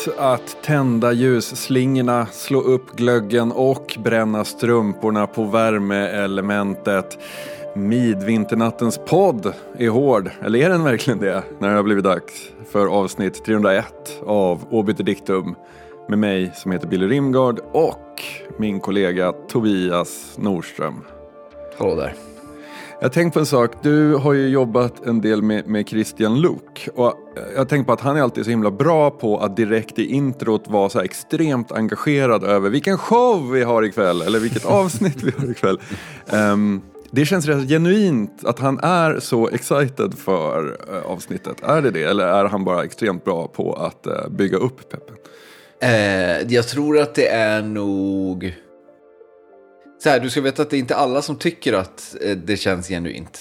dags att tända ljusslingorna, slå upp glöggen och bränna strumporna på värmeelementet. Midvinternattens podd är hård, eller är den verkligen det? När det har blivit dags för avsnitt 301 av Obiter Dictum med mig som heter Billy Rimgard och min kollega Tobias Nordström. Hallå där. Jag tänkte på en sak, du har ju jobbat en del med Christian Luuk och jag tänkte på att han är alltid så himla bra på att direkt i introt vara så här extremt engagerad över vilken show vi har ikväll eller vilket avsnitt vi har ikväll. Det känns rätt genuint att han är så excited för avsnittet. Är det eller är han bara extremt bra på att bygga upp peppen? Jag tror att det är nog... Så här, du ska veta att det är inte alla som tycker att det känns genuint.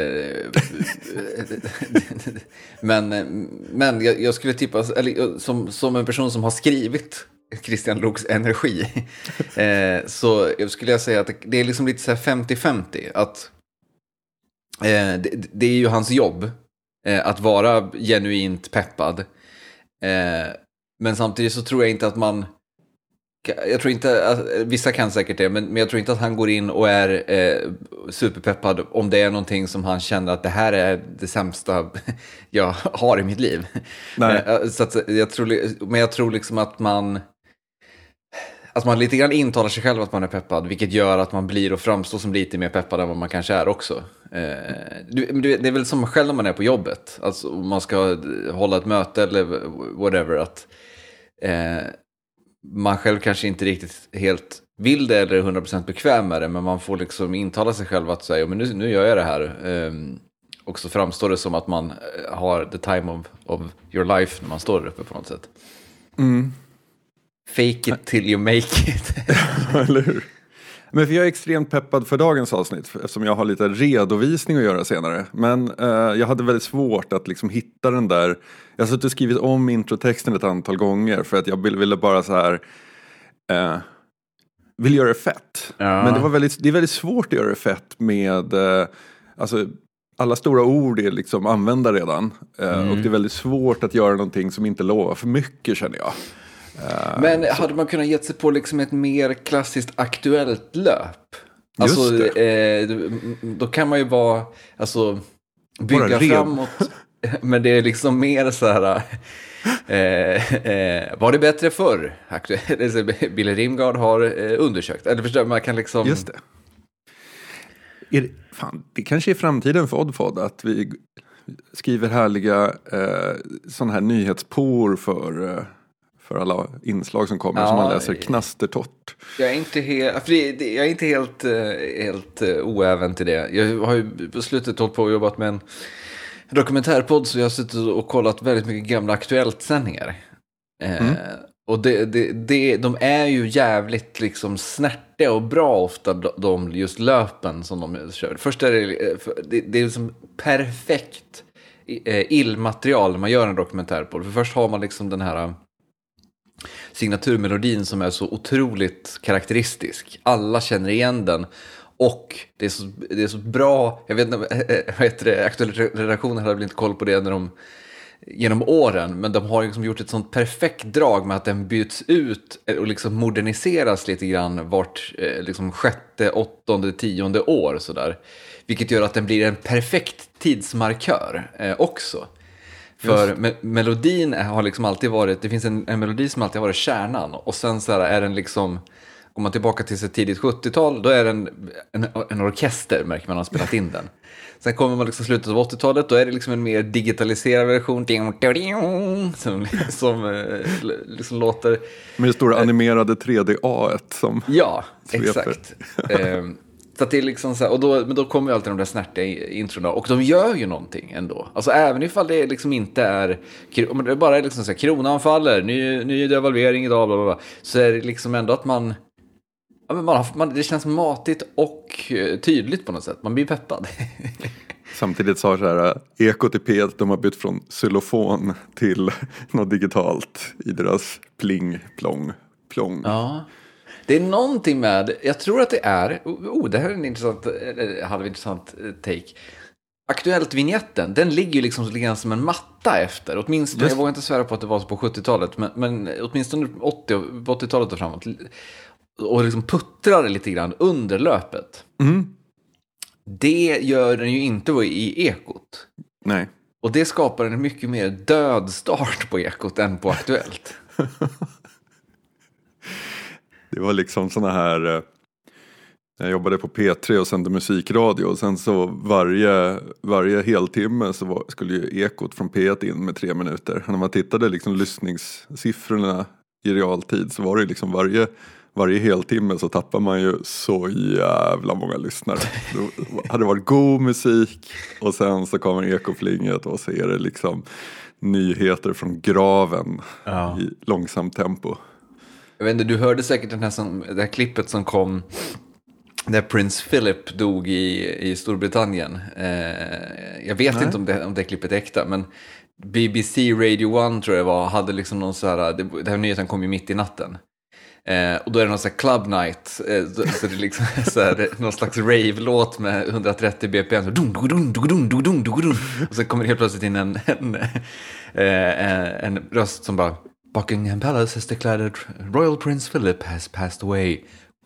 Men jag skulle tippa, eller, som en person som har skrivit Christian Luuks energi, så jag skulle säga att det är liksom lite så här 50-50. Att det är ju hans jobb att vara genuint peppad. Men samtidigt så tror jag inte att man... Jag tror inte att, vissa kan säkert det, men jag tror inte att han går in och är superpeppad om det är någonting som han känner att det här är det sämsta jag har i mitt liv. Nej. Så att jag tror liksom att man lite grann intalar sig själv att man är peppad, vilket gör att man blir och framstår som lite mer peppad än vad man kanske är också. Det är väl som själv när man är på jobbet, alltså om man ska hålla ett möte eller whatever, att man själv kanske inte riktigt helt vill det eller är 100% bekväm med det, men man får liksom intala sig själv att säga, men nu gör jag det här. Och så framstår det som att man har the time of your life när man står där uppe på något sätt. Fake it till you make it. Eller hur? Men för jag är extremt peppad för dagens avsnitt eftersom jag har lite redovisning att göra senare. Men jag hade väldigt svårt att liksom hitta den där. Jag har suttit och skrivit om introtexten ett antal gånger för att jag ville bara så här vill göra det fett. Ja. Men det är väldigt svårt att göra det fett med alltså alla stora ord är liksom använda redan. Och det är väldigt svårt att göra någonting som inte lovar för mycket, känner jag. Men hade man kunnat ge sig på liksom ett mer klassiskt aktuellt löp? Alltså, då kan man ju bara bygga framåt. Men det är liksom mer så här... var det bättre förr? Billy Rimgard har undersökt. Eller förstår man kan liksom... Just det. Det kanske är framtiden för Oddfod att vi skriver härliga sådana här nyhetspor för alla inslag som kommer som man läser knastertott. Jag är inte helt oäven till det. Jag har ju på slutet hållit på och jobbat med en dokumentärpodd, så jag har suttit och kollat väldigt mycket gamla Aktuellt-sändningar. Och de är ju jävligt liksom snärtiga och bra ofta, de just löpen som de kör. Först är det är liksom perfekt illmaterial när man gör en dokumentärpodd. För först har man liksom den här signaturmelodin som är så otroligt karaktäristisk. Alla känner igen den. Och det är så bra. Jag vet inte, aktuella redaktioner hade väl inte koll på det genom åren. Men de har liksom gjort ett sånt perfekt drag med att den byts ut och liksom moderniseras lite grann vart liksom 6:e, 8:e, 10:e år. Sådär. Vilket gör att den blir en perfekt tidsmarkör också. För melodin har liksom alltid varit, det finns en melodi som alltid har varit kärnan. Och sen så här är den liksom, går man tillbaka till ett tidigt 70-tal, då är den en orkester, märker man har spelat in den. Sen kommer man liksom slutet av 80-talet, då är det liksom en mer digitaliserad version som liksom låter... Med det stora animerade 3D-A-et som... Ja, sveper. Exakt. Så att det är liksom så här, men då kommer ju alltid de där snärtiga introna, och de gör ju någonting ändå. Alltså även ifall det liksom inte är, om det bara är liksom så här, kronan faller, ny devalvering idag, bla bla bla, så är det liksom ändå att man det känns matigt och tydligt på något sätt. Man blir peppad. Samtidigt så har så här Ekot i P1, de har bytt från xylofon till något digitalt i deras pling, plong. Ja. Det är någonting med, jag tror att det är, det här är en halvintressant take. Aktuellt-vignetten, den ligger ju liksom lite som en matta efter. Åtminstone, jag vågar inte svära på att det var så på 70-talet, men åtminstone 80-talet och framåt. Och liksom puttrar lite grann under löpet. Det gör den ju inte i Ekot. Nej. Och det skapar en mycket mer död start på Ekot än på Aktuellt. Det var liksom såna här... Jag jobbade på P3 och sände musikradio. Och sen så varje heltimme så skulle ju Ekot från P1 in med 3 minuter. När man tittade liksom lyssningssiffrorna i realtid så var det liksom varje heltimme så tappar man ju så jävla många lyssnare. Det hade varit god musik och sen så kommer ekoflinget och så är det liksom nyheter från graven i långsamt tempo. Jag vet inte, du hörde säkert det här klippet som kom där Prins Philip dog i Storbritannien. Jag vet inte om det klippet är äkta, men BBC Radio 1 tror jag var, hade liksom någon så här, den här nyheten kom ju mitt i natten. Och då är det någon sån här club night, så det är liksom så här, någon slags rave-låt med 130 bpm, och sen kommer det helt plötsligt in en röst som bara: Buckingham Palace has declared that Royal Prince Philip has passed away.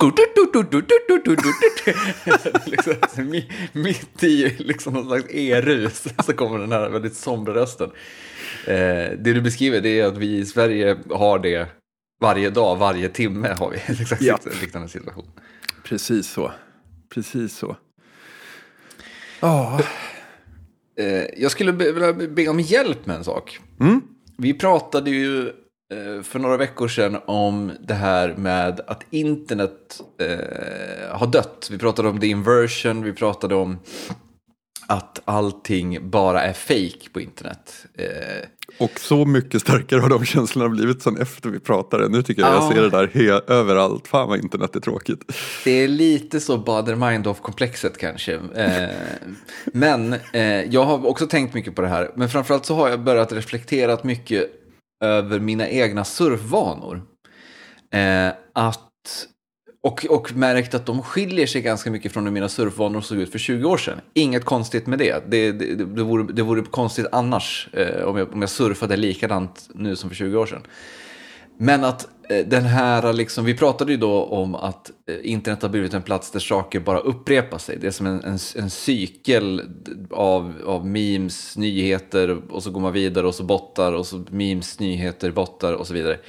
Liksom, mitt i liksom någon slags erus så kommer den här väldigt sombra rösten. Det du beskriver, det är att vi i Sverige har det varje dag, varje timme har vi exakt en liknande situation. Precis så. Jag skulle vilja be om hjälp med en sak. Vi pratade ju för några veckor sedan om det här med att internet har dött. Vi pratade om the inversion, vi pratade om att allting bara är fake på internet. Och så mycket starkare har de känslorna blivit sen efter vi pratade. Nu tycker jag ser det där överallt. Fan vad internet är tråkigt. Det är lite så Baader-Meinhof-komplexet kanske. Men jag har också tänkt mycket på det här. Men framförallt så har jag börjat reflektera mycket över mina egna surfvanor. Och märkt att de skiljer sig ganska mycket från hur mina surfvanor såg ut för 20 år sedan. Inget konstigt med det. Det vore konstigt annars om jag surfade likadant nu som för 20 år sedan. Men att den här, liksom, vi pratade ju då om att internet har blivit en plats där saker bara upprepar sig. Det är som en cykel av memes, nyheter, och så går man vidare och så bottar, och så memes, nyheter, bottar och så vidare.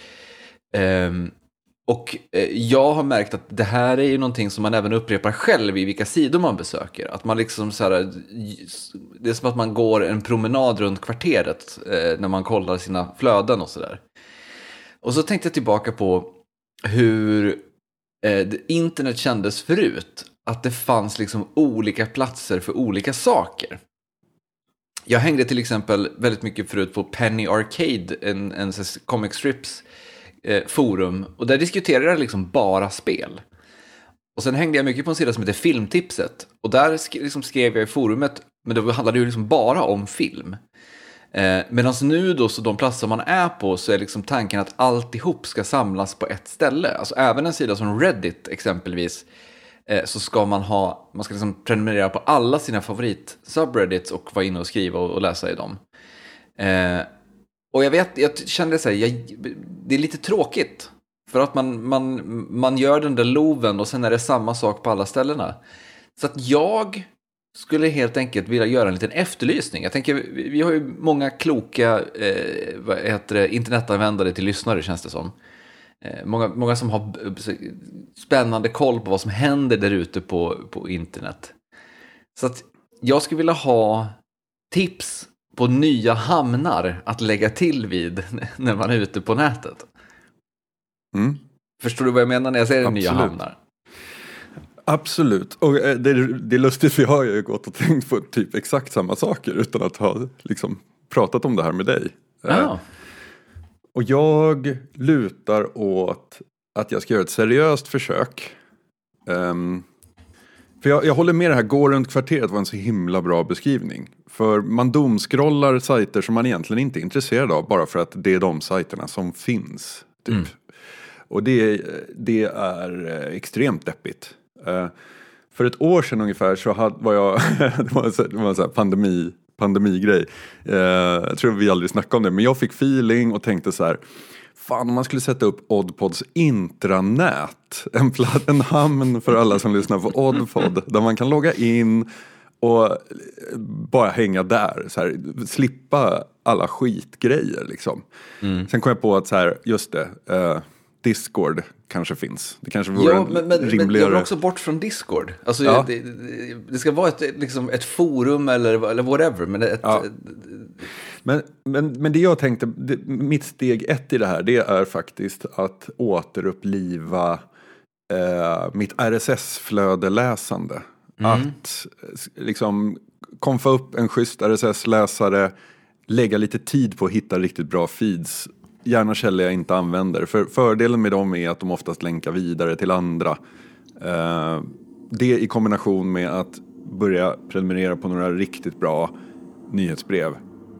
Och jag har märkt att det här är ju någonting som man även upprepar själv i vilka sidor man besöker. Att man liksom så här, det är som att man går en promenad runt kvarteret när man kollar sina flöden och sådär. Och så tänkte jag tillbaka på hur internet kändes förut. Att det fanns liksom olika platser för olika saker. Jag hängde till exempel väldigt mycket förut på Penny Arcade, en comic strips forum. Och där diskuterade jag liksom bara spel. Och sen hängde jag mycket på en sida som heter Filmtipset. Och där liksom skrev jag i forumet, men det handlade ju liksom bara om film. Medan nu då, så de platser man är på, så är liksom tanken att alltihop ska samlas på ett ställe. Alltså även en sida som Reddit exempelvis, så ska man ska liksom prenumerera på alla sina favorit subreddits och vara inne och skriva och läsa i dem. Och jag kände så här, det är lite tråkigt. För att man gör den där loven och sen är det samma sak på alla ställena. Så att jag skulle helt enkelt vilja göra en liten efterlysning. Jag tänker, vi har ju många kloka internetanvändare till lyssnare, känns det som. Många som har spännande koll på vad som händer där ute på internet. Så att jag skulle vilja ha tips på nya hamnar att lägga till vid när man är ute på nätet. Förstår du vad jag menar när jag säger nya hamnar? Absolut. Och det är lustigt, för jag har ju gått och tänkt på typ exakt samma saker utan att ha liksom pratat om det här med dig. Och jag lutar åt att jag ska göra ett seriöst försök. För jag håller med, det här gå runt kvarteret var en så himla bra beskrivning. För man domskrollar sajter som man egentligen inte är intresserad av, bara för att det är de sajterna som finns. Typ. Och det är extremt deppigt. för ett år sedan ungefär så var jag, det var en sån här pandemigrej. Jag tror vi aldrig snackade om det, men jag fick feeling och tänkte så här, fan om man skulle sätta upp Oddpods intranät, en hamn för alla som lyssnar på Oddpod, där man kan logga in och bara hänga där, så här, slippa alla skitgrejer liksom. Sen kom jag på att så här, just det, Discord kanske finns. Det kanske vore men rimligare. jag vill också bort från Discord. Alltså det ska vara ett forum eller whatever. Men det jag tänkte, mitt steg 1 i det här, det är faktiskt att återuppliva mitt RSS-flödeläsande. Att liksom konfa upp en schysst RSS-läsare, lägga lite tid på att hitta riktigt bra feeds. Gärna källor jag inte använder. För fördelen med dem är att de oftast länkar vidare till andra. Det i kombination med att börja prenumerera på några riktigt bra nyhetsbrev.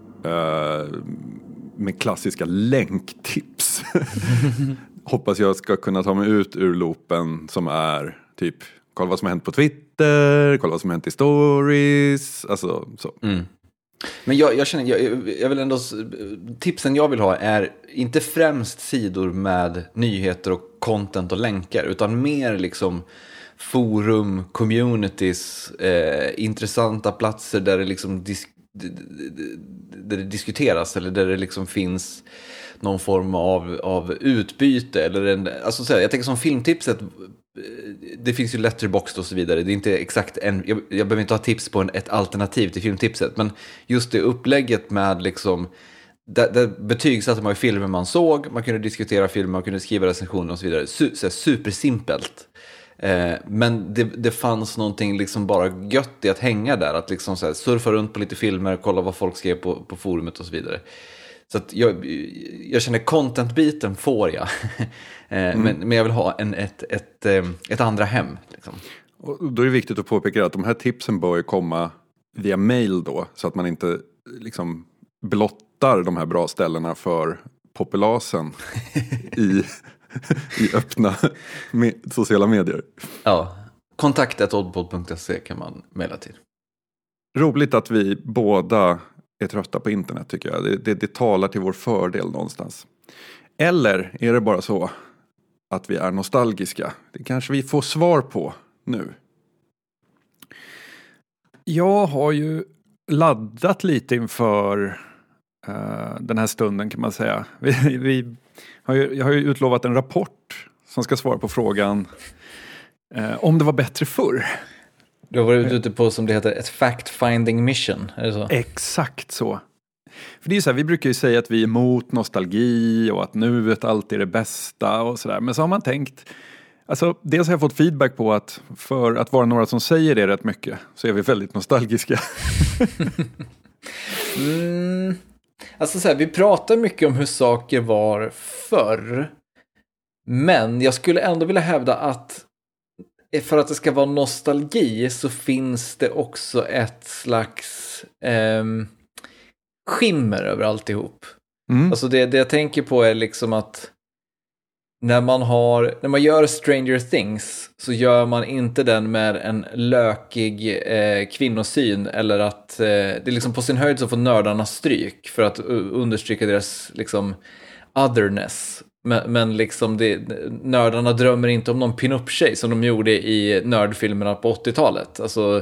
Med klassiska länktips. Hoppas jag ska kunna ta mig ut ur loopen som är typ kolla vad som har hänt på Twitter, kolla vad som har hänt i stories. Alltså så. Men jag känner, jag vill ändå, tipsen jag vill ha är inte främst sidor med nyheter och content och länkar, utan mer liksom forum, communities, intressanta platser där det liksom där det diskuteras eller där det liksom finns någon form av utbyte eller alltså så här, jag tänker som filmtipset, det finns ju Letterboxd och så vidare. Det är inte exakt jag behöver inte ha tips på ett alternativ till filmtipset, men just det upplägget med liksom där betygsatte man ju filmer man såg, man kunde diskutera filmer, man kunde skriva recensioner och så vidare. Supersimpelt. Men det fanns någonting liksom bara gött i att hänga där, att liksom så här, surfa runt på lite filmer, kolla vad folk skrev på forumet och så vidare. Så att jag känner content-biten får jag. Men jag vill ha ett andra hem. Liksom. Och då är det viktigt att påpeka att de här tipsen bör komma via mail då. Så att man inte liksom blottar de här bra ställena för populasen i öppna sociala medier. Ja, kontakt@oddpod.se kan man mejla till. Roligt att vi båda är trötta på internet tycker jag. Det talar till vår fördel någonstans. Eller är det bara så att vi är nostalgiska? Det kanske vi får svar på nu. Jag har ju laddat lite inför den här stunden kan man säga. Jag har ju utlovat en rapport som ska svara på frågan om det var bättre förr. Du har varit ute på, som det heter, ett fact-finding mission, är det så? Exakt så. För det är ju så här, vi brukar ju säga att vi är emot nostalgi och att nuet alltid är det bästa och sådär. Men så har man tänkt, alltså dels har jag fått feedback på att för att vara några som säger det rätt mycket så är vi väldigt nostalgiska. Alltså så här, vi pratar mycket om hur saker var förr. Men jag skulle ändå vilja hävda att för att det ska vara nostalgi så finns det också ett slags skimmer över alltihop. Alltså det jag tänker på är liksom att när man gör Stranger Things så gör man inte den med en lökig kvinnosyn eller att det är liksom på sin höjd så får nördarna stryk för att understryka deras liksom otherness. Men liksom nördarna drömmer inte om någon pin-up-tjej som de gjorde i nördfilmerna på 80-talet. Alltså,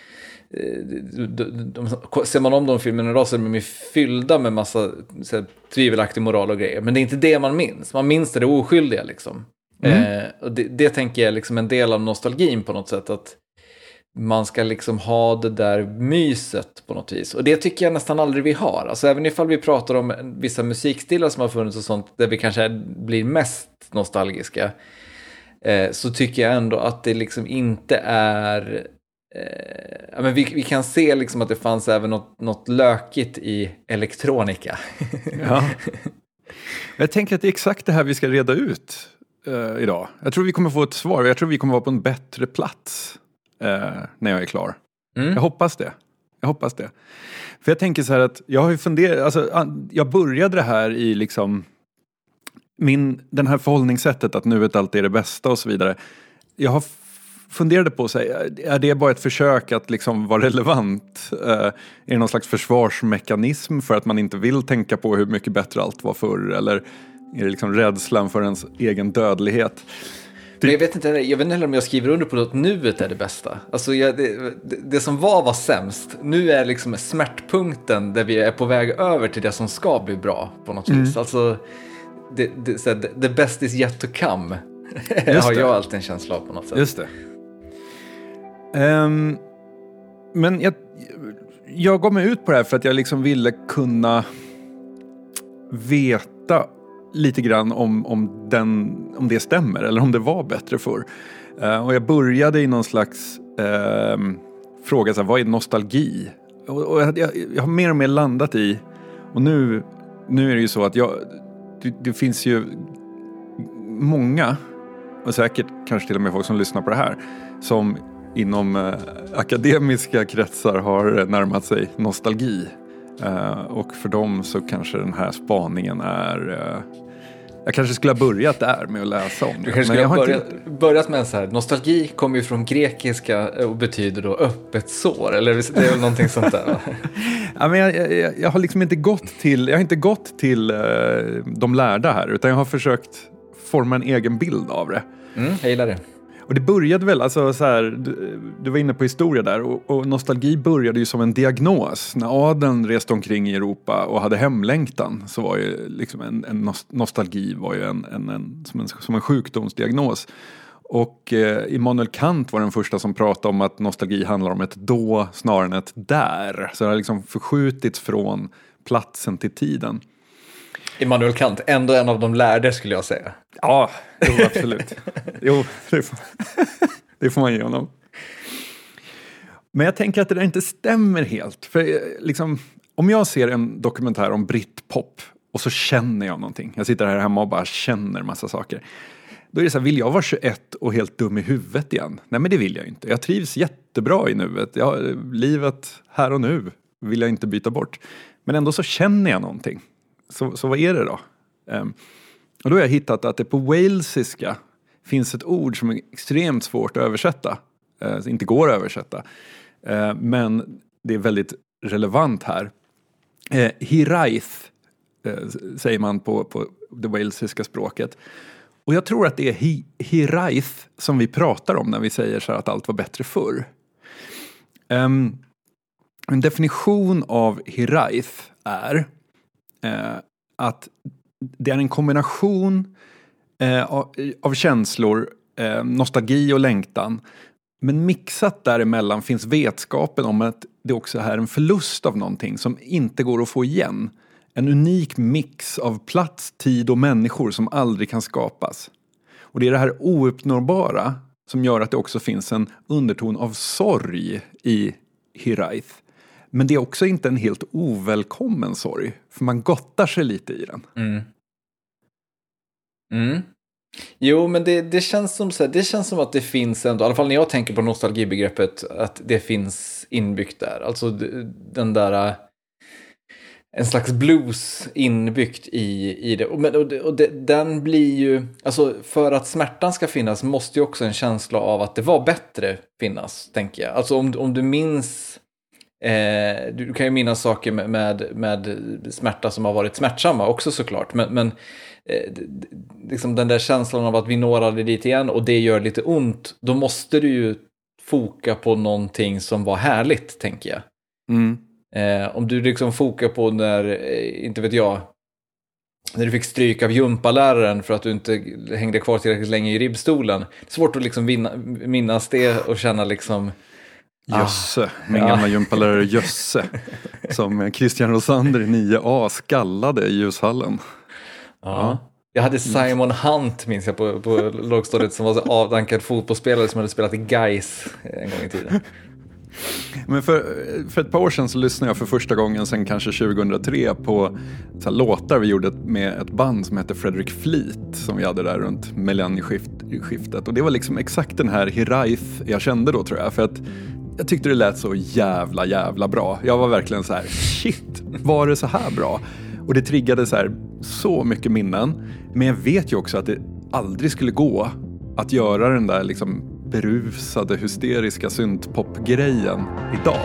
ser man om de filmerna idag så är de fyllda med massa så här, tvivelaktig moral och grejer. Men det är inte det man minns. Man minns det oskyldiga liksom. Och det tänker jag är liksom en del av nostalgin på något sätt. Att man ska liksom ha det där myset på något vis. Och det tycker jag nästan aldrig vi har. Alltså även ifall vi pratar om vissa musikstilar som har funnits och sånt där vi kanske blir mest nostalgiska. Så tycker jag ändå att det liksom inte är... men vi kan se liksom att det fanns även något lökigt i elektronika. Ja. Jag tänker att det är exakt det här vi ska reda ut idag. Jag tror vi kommer få ett svar. Jag tror vi kommer vara på en bättre plats när jag är klar. Jag hoppas det. För jag tänker så här att jag har ju funderat, alltså jag började det här i liksom den här förhållningssättet att nuet alltid är det bästa och så vidare. Jag har funderade på sig, är det bara ett försök att liksom vara relevant? Är det någon slags försvarsmekanism för att man inte vill tänka på hur mycket bättre allt var förr? Eller är det liksom rädslan för ens egen dödlighet? Men jag vet inte om jag skriver under på att nuet är det bästa. Alltså det som var sämst. Nu är liksom smärtpunkten där vi är på väg över till det som ska bli bra på något vis. Alltså the best is yet to come. Har jag alltid en känsla av på något sätt. Just det. Men jag gav mig ut på det här för att jag liksom ville kunna veta lite grann om det stämmer eller om det var bättre förr. Och jag började i någon slags fråga så här, vad är nostalgi? Och jag har mer och mer landat i, och nu är det ju så att det finns ju många, och säkert kanske till och med folk som lyssnar på det här, som inom akademiska kretsar har närmat sig nostalgi. Och för dem så kanske den här spaningen är... jag kanske skulle ha börjat där med att läsa om det. Du kanske skulle ha börjat med en så här, nostalgi kommer ju från grekiska och betyder då öppet sår, eller det är väl någonting sånt där, va? Ja, men jag har liksom inte gått till de lärda här, utan jag har försökt forma en egen bild av det. Jag gillar det. Och det började väl, alltså så här, du var inne på historia där, och nostalgi började ju som en diagnos. När adeln reste omkring i Europa och hade hemlängtan, så var ju liksom en nostalgi var ju som en sjukdomsdiagnos. Och Immanuel Kant var den första som pratade om att nostalgi handlar om ett då snarare än ett där. Så det har liksom förskjutits från platsen till tiden. Immanuel Kant, ändå en av de lärde skulle jag säga. Ja, absolut. Det får man ge honom. Men jag tänker att det där inte stämmer helt. För liksom, om jag ser en dokumentär om Britpop och så känner jag någonting. Jag sitter här hemma och bara känner massa saker. Då är det så här, vill jag vara 21 och helt dum i huvudet igen? Nej, men det vill jag inte. Jag trivs jättebra i nuet. Livet här och nu vill jag inte byta bort. Men ändå så känner jag någonting. Så vad är det då? Och då har jag hittat att det på walesiska finns ett ord som är extremt svårt att översätta. Inte går att översätta. Men det är väldigt relevant här. Hiraeth säger man på det walesiska språket. Och jag tror att det är Hiraeth som vi pratar om när vi säger så här att allt var bättre förr. En definition av Hiraeth är att det är en kombination av känslor, nostalgi och längtan. Men mixat däremellan finns vetskapen om att det också är en förlust av någonting som inte går att få igen. En unik mix av plats, tid och människor som aldrig kan skapas. Och det är det här ouppnåbara som gör att det också finns en underton av sorg i Hiraeth. Men det är också inte en helt ovälkommen sorg. För man gottar sig lite i den. Jo, men det känns som så här, det känns som att det finns ändå, i alla fall när jag tänker på nostalgibegreppet, att det finns inbyggt där. Alltså den där, en slags blues inbyggt i det. Och den blir ju, alltså för att smärtan ska finnas måste ju också en känsla av att det var bättre finnas, tänker jag. Alltså om du minns, du kan ju minnas saker med smärta som har varit smärtsamma också såklart, men liksom den där känslan av att vi når aldrig dit igen och det gör lite ont, då måste du ju foka på någonting som var härligt, tänker jag. Om du liksom fokar på när, inte vet jag, när du fick stryk av gympaläraren för att du inte hängde kvar tillräckligt länge i ribbstolen, det är svårt att liksom minnas det och känna liksom Jösse, min gamla gympalärare Jösse, som Christian Rosander i 9A skallade i ljushallen. Ja. Jag hade Simon Hunt, minns jag, på lågstadiet, som var så avdankad fotbollsspelare som hade spelat i Gais en gång i tiden. Men för ett par år sedan så lyssnade jag för första gången sen kanske 2003 på så här låtar vi gjorde med ett band som heter Frederick Fleet, som vi hade där runt millennieskiftet. Och det var liksom exakt den här Hiraeth jag kände då, tror jag. För att jag tyckte det lät så jävla bra. Jag var verkligen så här, shit, var det så här bra? Och det triggade så mycket minnen. Men jag vet ju också att det aldrig skulle gå att göra den där liksom berusade, hysteriska syntpop-grejen idag.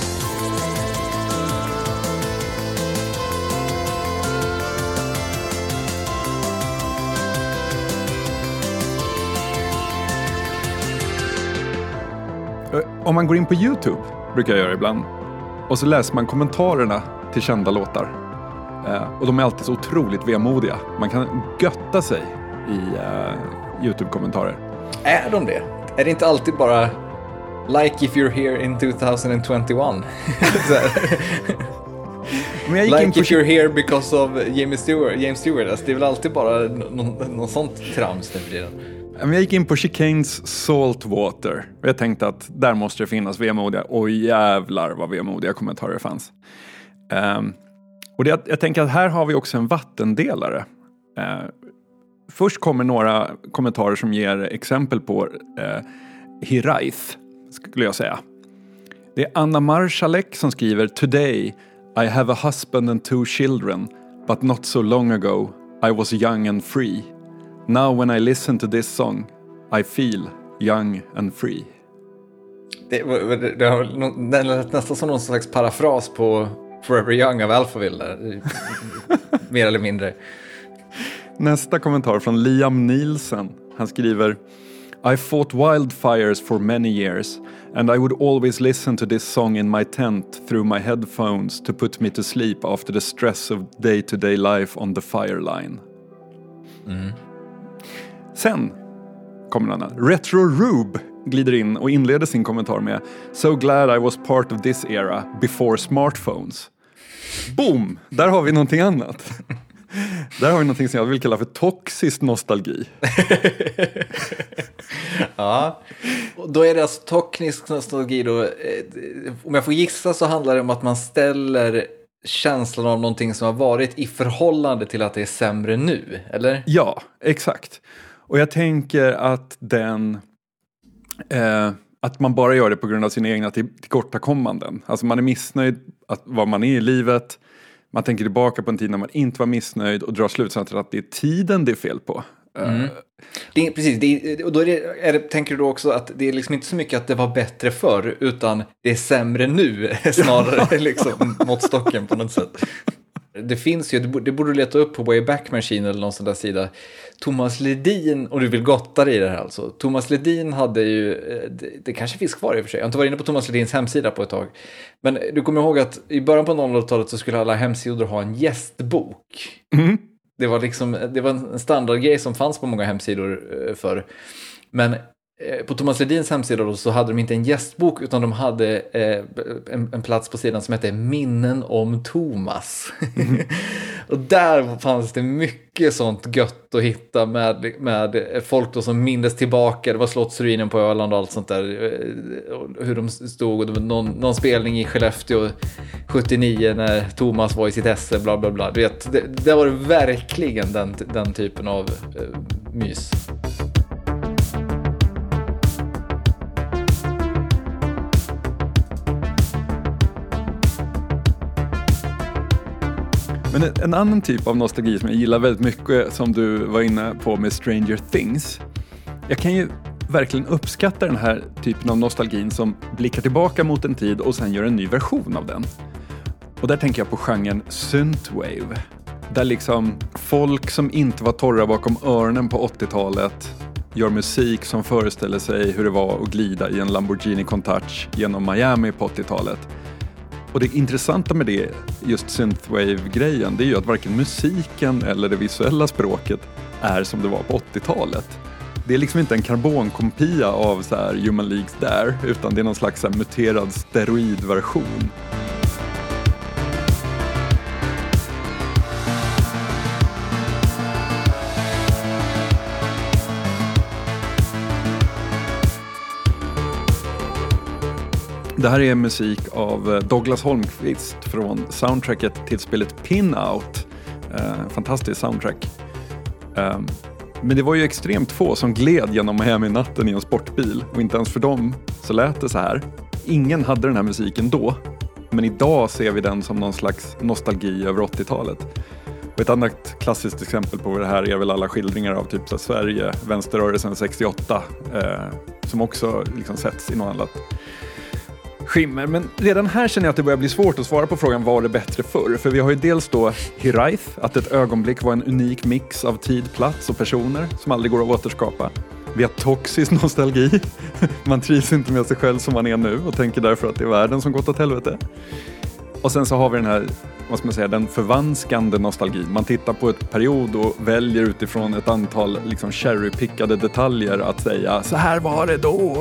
Om man går in på YouTube, brukar jag göra ibland, och så läser man kommentarerna till kända låtar. Och de är alltid så otroligt vemodiga. Man kan götta sig i YouTube-kommentarer. Är de det? Är det inte alltid bara like if you're here in 2021? Like if you're here because of James Stewart. Alltså, det är väl alltid bara någon sånt trams nu för tiden. Jag gick in på Chicanes Saltwater och jag tänkte att där måste det finnas vemodiga. Och jävlar vad vemodiga kommentarer fanns. Och jag tänker att här har vi också en vattendelare. Först kommer några kommentarer som ger exempel på Hiraith, skulle jag säga. Det är Anna Marshalek som skriver: Today I have a husband and 2 children, but not so long ago I was young and free. Now when I listen to this song I feel young and free. Det lät nästan som någon slags parafras på Forever Young av Alphaville där. Mer eller mindre. Nästa kommentar från Liam Nielsen. Han skriver: I fought wildfires for many years and I would always listen to this song in my tent through my headphones to put me to sleep after the stress of day-to-day life on the fire line. Sen kommer en annan. Retro Rube glider in och inleder sin kommentar med: So glad I was part of this era before smartphones. Boom! Där har vi någonting annat. Där har vi någonting som jag vill kalla för toxisk nostalgi. Ja, och då är det alltså toxisk nostalgi då. Om jag får gissa så handlar det om att man ställer känslan av någonting som har varit i förhållande till att det är sämre nu, eller? Ja, exakt. Och jag tänker att att man bara gör det på grund av sina egna tillkortakommanden. Alltså man är missnöjd vad man är i livet. Man tänker tillbaka på en tid när man inte var missnöjd och drar slutsatsen att det är tiden det är fel på. Precis, och då tänker du då också att det är liksom inte så mycket att det var bättre förr, utan det är sämre nu snarare liksom måttstocken på något sätt. Det finns ju, det borde du leta upp på Wayback Machine eller någon sån där sida. Thomas Ledin, och du vill gotta dig i det här alltså. Thomas Ledin hade ju, det kanske finns kvar i och för sig. Jag har inte varit inne på Thomas Ledins hemsida på ett tag. Men du kommer ihåg att i början på 00-talet så skulle alla hemsidor ha en gästbok. Det var en standardgrej som fanns på många hemsidor förr. Men på Thomas Ledins hemsida då, så hade de inte en gästbok, utan de hade en plats på sidan som hette Minnen om Thomas. Och där fanns det mycket sånt gött att hitta med folk då som mindes tillbaka. Det var slottsruinen på Öland och allt sånt där. Hur de stod, och det var någon spelning i Skellefteå 79 när Thomas var i sitt esse, bla bla bla. Du vet, det var verkligen den typen av mys. Men en annan typ av nostalgi som jag gillar väldigt mycket, som du var inne på med Stranger Things. Jag kan ju verkligen uppskatta den här typen av nostalgin som blickar tillbaka mot en tid och sen gör en ny version av den. Och där tänker jag på genren synthwave. Där liksom folk som inte var torra bakom öronen på 80-talet gör musik som föreställer sig hur det var att glida i en Lamborghini Countach genom Miami på 80-talet. Och det intressanta med det, just synthwave-grejen, det är ju att varken musiken eller det visuella språket är som det var på 80-talet. Det är liksom inte en karbonkopia av så här Human Leagues There, utan det är någon slags så här muterad steroidversion. Det här är musik av Douglas Holmqvist från soundtracket till spelet Pin Out. Fantastisk soundtrack. Men det var ju extremt få som gled genom Miami-natten i en sportbil. Och inte ens för dem så lät det så här. Ingen hade den här musiken då. Men idag ser vi den som någon slags nostalgi över 80-talet. Och ett annat klassiskt exempel på det här är väl alla skildringar av typ så Sverige, vänsterrörelsen 68, som också liksom sätts i något annat skimmer. Men redan här känner jag att det börjar bli svårt att svara på frågan var det bättre förr. För vi har ju dels då Hiraeth, att ett ögonblick var en unik mix av tid, plats och personer som aldrig går att återskapa. Vi har toxisk nostalgi. Man trivs inte med sig själv som man är nu och tänker därför att det är världen som gått åt helvete. Och sen så har vi den här, vad ska man säga, den förvanskande nostalgin. Man tittar på ett period och väljer utifrån ett antal liksom cherrypickade detaljer att säga så här var det då.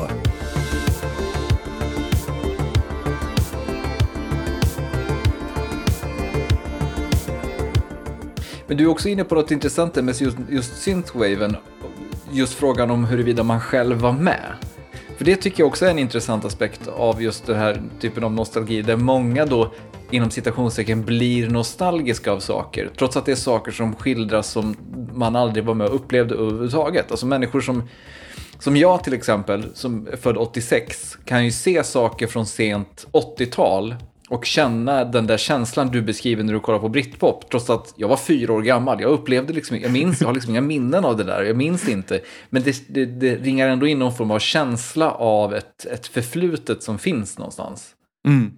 Men du är också inne på något intressant med just synthwaven. Just frågan om huruvida man själv var med. För det tycker jag också är en intressant aspekt av just den här typen av nostalgi. Där många då inom citationstecken blir nostalgiska av saker. Trots att det är saker som skildras som man aldrig var med och upplevde överhuvudtaget. Alltså människor som jag till exempel, som är född 86, kan ju se saker från sent 80-tal och känna den där känslan du beskriver när du kollar på Britpop. Trots att jag var 4 år gammal. Jag upplevde liksom, jag har liksom inga minnen av det där. Jag minns inte. Men det ringar ändå in någon form av känsla av ett förflutet som finns någonstans. Mm.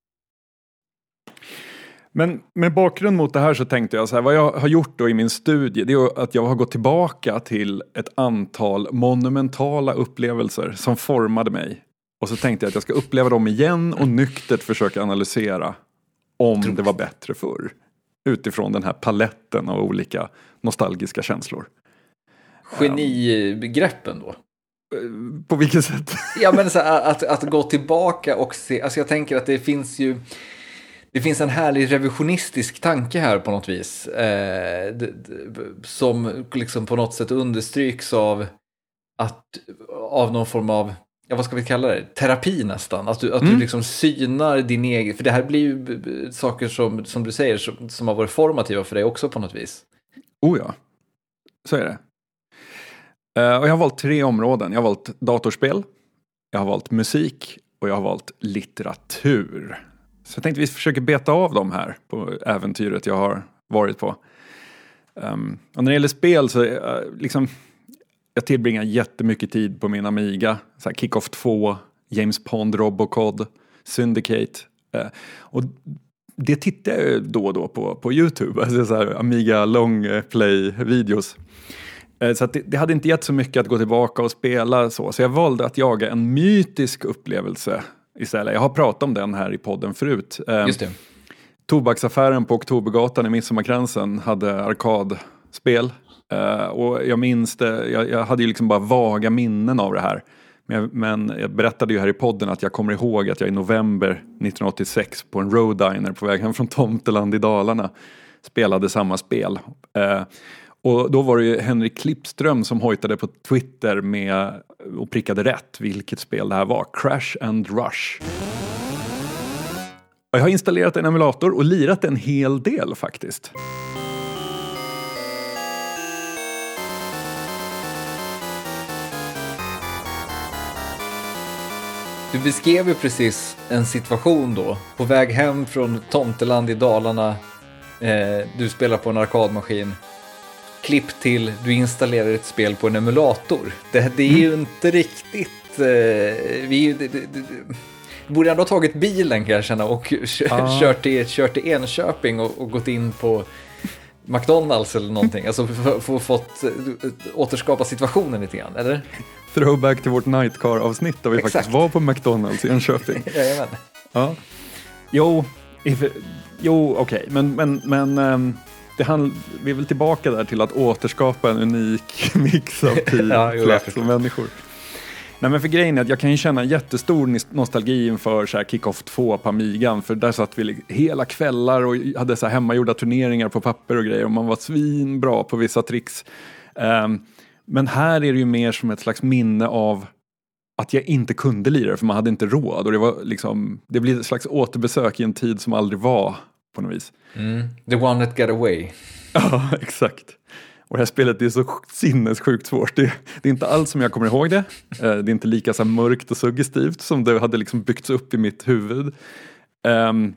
Men med bakgrund mot det här så tänkte jag så här, vad jag har gjort då i min studie, det är att jag har gått tillbaka till ett antal monumentala upplevelser som formade mig. Och så tänkte jag att jag ska uppleva dem igen och nyktert försöka analysera om det var bättre förr. Utifrån den här paletten av olika nostalgiska känslor. Genibegreppen då? På vilket sätt? Ja, men så att gå tillbaka och se, alltså jag tänker att det finns en härlig revisionistisk tanke här på något vis. Som liksom på något sätt understryks av någon form av, ja, vad ska vi kalla det? Terapi nästan. Att du liksom synar din egen, för det här blir ju saker som du säger som har varit formativa för dig också på något vis. Oh ja, så är det. Och jag har valt 3 områden. Jag har valt datorspel, jag har valt musik och jag har valt litteratur. Så jag tänkte vi försöker beta av dem här på äventyret jag har varit på. Och när det gäller spel så liksom, jag tillbringar jättemycket tid på min Amiga. Så här Kick-Off 2, James Pond, Robocod, Syndicate. Och det tittar jag då och då på YouTube. Alltså så här Amiga long play-videos. Så att det hade inte gett så mycket att gå tillbaka och spela så. Så jag valde att jaga en mytisk upplevelse istället. Jag har pratat om den här i podden förut. Just det. Tobaksaffären på Oktobergatan i Midsommarkransen hade arkadspel. Och jag minns det, jag hade ju liksom bara vaga minnen av det här. Men jag berättade ju här i podden att jag kommer ihåg att jag i november 1986 på en roaddiner på väg hem från Tomteland i Dalarna spelade samma spel. Och då var det ju Henrik Klippström som hojtade på Twitter med och prickade rätt vilket spel det här var. Crash and Rush. Och jag har installerat en emulator och lirat en hel del faktiskt. Du beskrev ju precis en situation då. På väg hem från Tomteland i Dalarna. Du spelar på en arkadmaskin. Klipp till, du installerar ett spel på en emulator. Det är ju inte riktigt... Vi borde ändå ha tagit bilen kan jag känna och kört till Enköping och gått in på McDonalds eller någonting. Alltså för fått återskapa situationen lite grann, eller? Throwback till vårt Nightcar-avsnitt där vi Exakt. faktiskt var på McDonalds i Enköping. Jajamän. Ja. Jo, okej. Men vi är väl tillbaka där till att återskapa en unik mix av tid, plats och människor. Nej, men för grejen är att jag kan ju känna jättestor nostalgi inför så här Kick-Off 2 på Amigan. För där satt vi hela kvällar och hade så här hemmagjorda turneringar på papper och grejer. Och man var svinbra på vissa tricks. Men här är det ju mer som ett slags minne av att jag inte kunde lira för man hade inte råd. Och det var liksom, det blir ett slags återbesök i en tid som aldrig var på något vis. The one that got away. Ja, exakt. Och det här spelet är så sinnessjukt svårt. Det är inte alls som jag kommer ihåg det. Det är inte lika så mörkt och suggestivt som det hade liksom byggts upp i mitt huvud.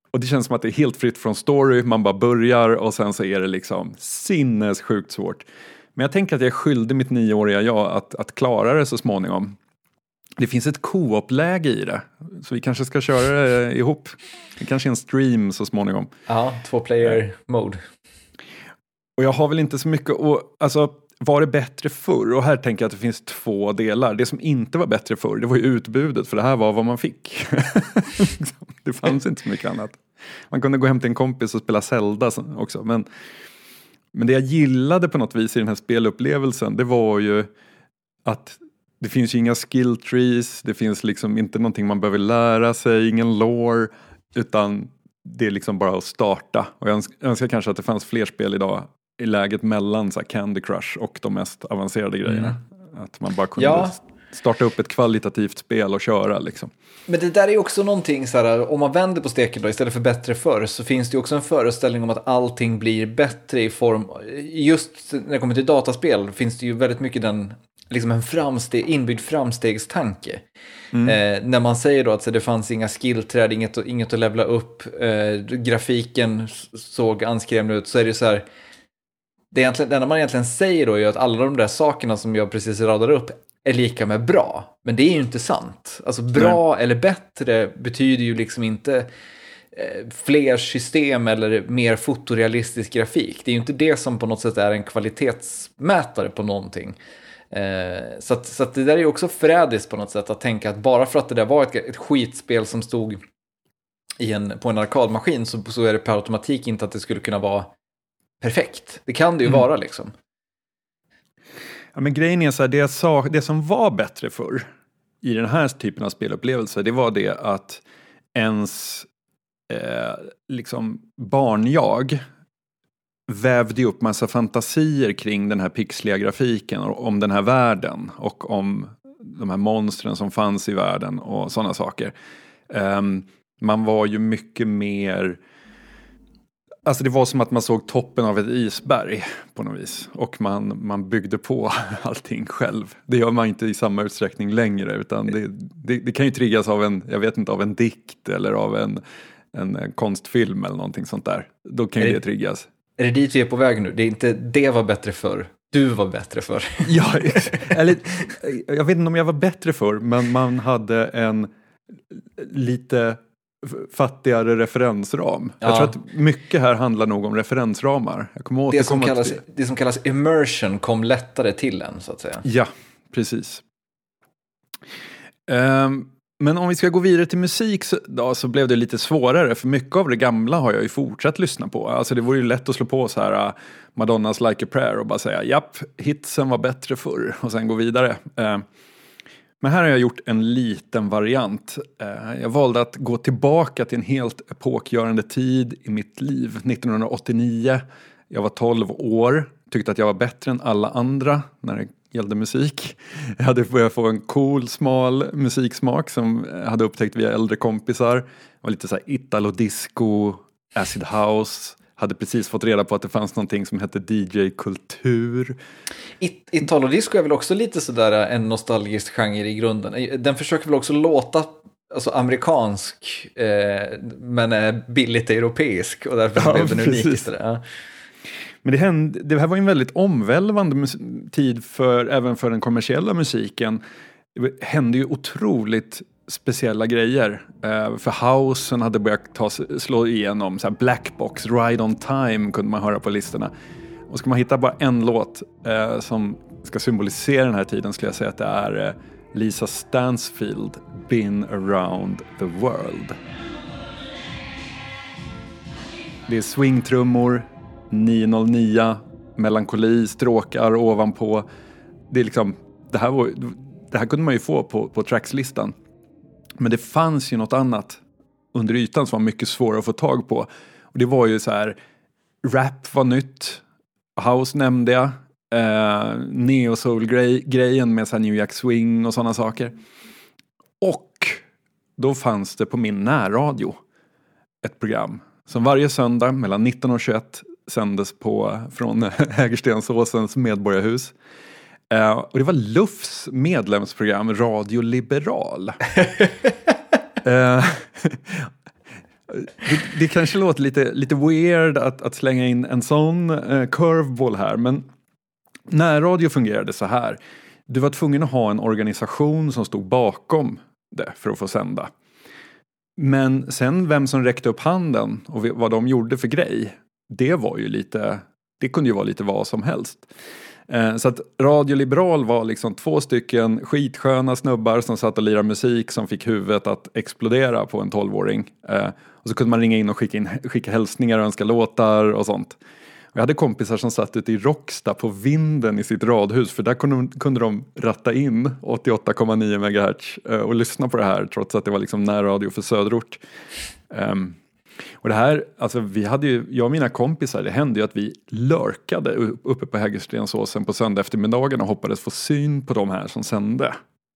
Och det känns som att det är helt fritt från story. Man bara börjar och sen så är det liksom sinnessjukt svårt. Men jag tänker att jag skyllde mitt 9-åriga jag att klara det så småningom. Det finns ett co-op-läge i det. Så vi kanske ska köra det ihop. Det kanske är en stream så småningom. Ja, 2-player mode. Och jag har väl inte så mycket... Alltså, var det bättre förr? Och här tänker jag att det finns 2 delar. Det som inte var bättre förr, det var ju utbudet. För det här var vad man fick. Det fanns inte så mycket annat. Man kunde gå hem till en kompis och spela Zelda också. Men det jag gillade på något vis i den här spelupplevelsen, det var ju att det finns ju inga skill trees. Det finns liksom inte någonting man behöver lära sig. Ingen lore. Utan det är liksom bara att starta. Och jag önskar kanske att det fanns fler spel idag i läget mellan så här Candy Crush och de mest avancerade grejerna. Att man bara kunde starta upp ett kvalitativt spel och köra liksom. Men det där är också någonting så här, om man vänder på steken då, istället för bättre förr, så finns det ju också en föreställning om att allting blir bättre i form, just när det kommer till dataspel finns det ju väldigt mycket den, liksom en inbyggd framstegstanke. När man säger då att så, det fanns inga skillträd, inget att levla upp, grafiken såg anskrämlig ut, så är det så här, det enda man egentligen säger då är att alla de där sakerna som jag precis radade upp är lika med bra. Men det är ju inte sant. Alltså bra eller bättre betyder ju liksom inte fler system eller mer fotorealistisk grafik. Det är ju inte det som på något sätt är en kvalitetsmätare på någonting. Så att det där är ju också förrädiskt på något sätt att tänka att bara för att det där var ett skitspel som stod på en arkadmaskin så är det per automatik inte att det skulle kunna vara perfekt. Det kan det ju vara liksom. Ja, men grejen är så här, det som var bättre förr i den här typen av spelupplevelser, det var det att ens liksom barnjag vävde upp massa fantasier kring den här pixliga grafiken och om den här världen och om de här monstren som fanns i världen och sådana saker. Man var ju mycket mer... Alltså det var som att man såg toppen av ett isberg på något vis. Och man byggde på allting själv. Det gör man inte i samma utsträckning längre. Utan det kan ju triggas av av en dikt eller av en konstfilm eller någonting sånt där. Då kan ju det triggas. Är det dit vi är på väg nu? Det är inte det var bättre förr. Du var bättre förr. Ja, eller jag vet inte om jag var bättre förr. Men man hade en lite... fattigare referensram. Ja. Jag tror att mycket här handlar nog om referensramar. Jag kommer det som kallas immersion kom lättare till en, så att säga. Ja, precis. Men om vi ska gå vidare till musik så blev det lite svårare. För mycket av det gamla har jag ju fortsatt lyssna på. Alltså det vore ju lätt att slå på så här Madonnas Like a Prayer och bara säga japp, hitsen var bättre förr och sen gå vidare. Men här har jag gjort en liten variant. Jag valde att gå tillbaka till en helt epokgörande tid i mitt liv. 1989. Jag var 12 år. Tyckte att jag var bättre än alla andra när det gällde musik. Jag hade börjat få en cool, smal musiksmak som jag hade upptäckt via äldre kompisar. Det var lite så här Italo-disco, acid house. Hade precis fått reda på att det fanns någonting som hette DJ-kultur. Italo-disco är väl också lite sådär en nostalgisk genre i grunden. Den försöker väl också låta alltså amerikansk men är billigt europeisk och därför blev den unik. Ja. Men det här var en väldigt omvälvande tid även för den kommersiella musiken. Det hände ju otroligt speciella grejer. För housen hade börjat slå igenom. Så här Blackbox, Ride on Time kunde man höra på listorna. Och ska man hitta bara en låt som ska symbolisera den här tiden skulle jag säga att det är Lisa Stansfield, Been Around the World. Det är swingtrummor, 909, melankoli, stråkar ovanpå. Det är liksom, det här kunde man ju få på trackslistan. Men det fanns ju något annat under ytan som var mycket svårare att få tag på. Och det var ju så här, rap var nytt, house nämnde jag, neo-soul-grejen med så här New Jack Swing och sådana saker. Och då fanns det på min närradio ett program som varje söndag mellan 19 och 21 sändes från Hägerstensåsens medborgarhus. Och det var Lufs medlemsprogram Radio Liberal. Det kanske låter lite weird att slänga in en sån curveball här, men närradio fungerade så här. Du var tvungen att ha en organisation som stod bakom det för att få sända. Men sen vem som räckte upp handen och vad de gjorde för grej, det kunde ju vara lite vad som helst. Så att Radio Liberal var liksom 2 stycken skitsköna snubbar som satt och lirade musik som fick huvudet att explodera på en 12-åring. Och så kunde man ringa in och skicka hälsningar och önska låtar och sånt. Jag hade kompisar som satt ute i Råcksta på vinden i sitt radhus, för där kunde de ratta in 88,9 MHz och lyssna på det här trots att det var liksom närradio för söderort. Och det här, alltså jag och mina kompisar, det hände ju att vi lurkade uppe på Hägerstensåsen på söndag eftermiddagen och hoppades få syn på de här som sände.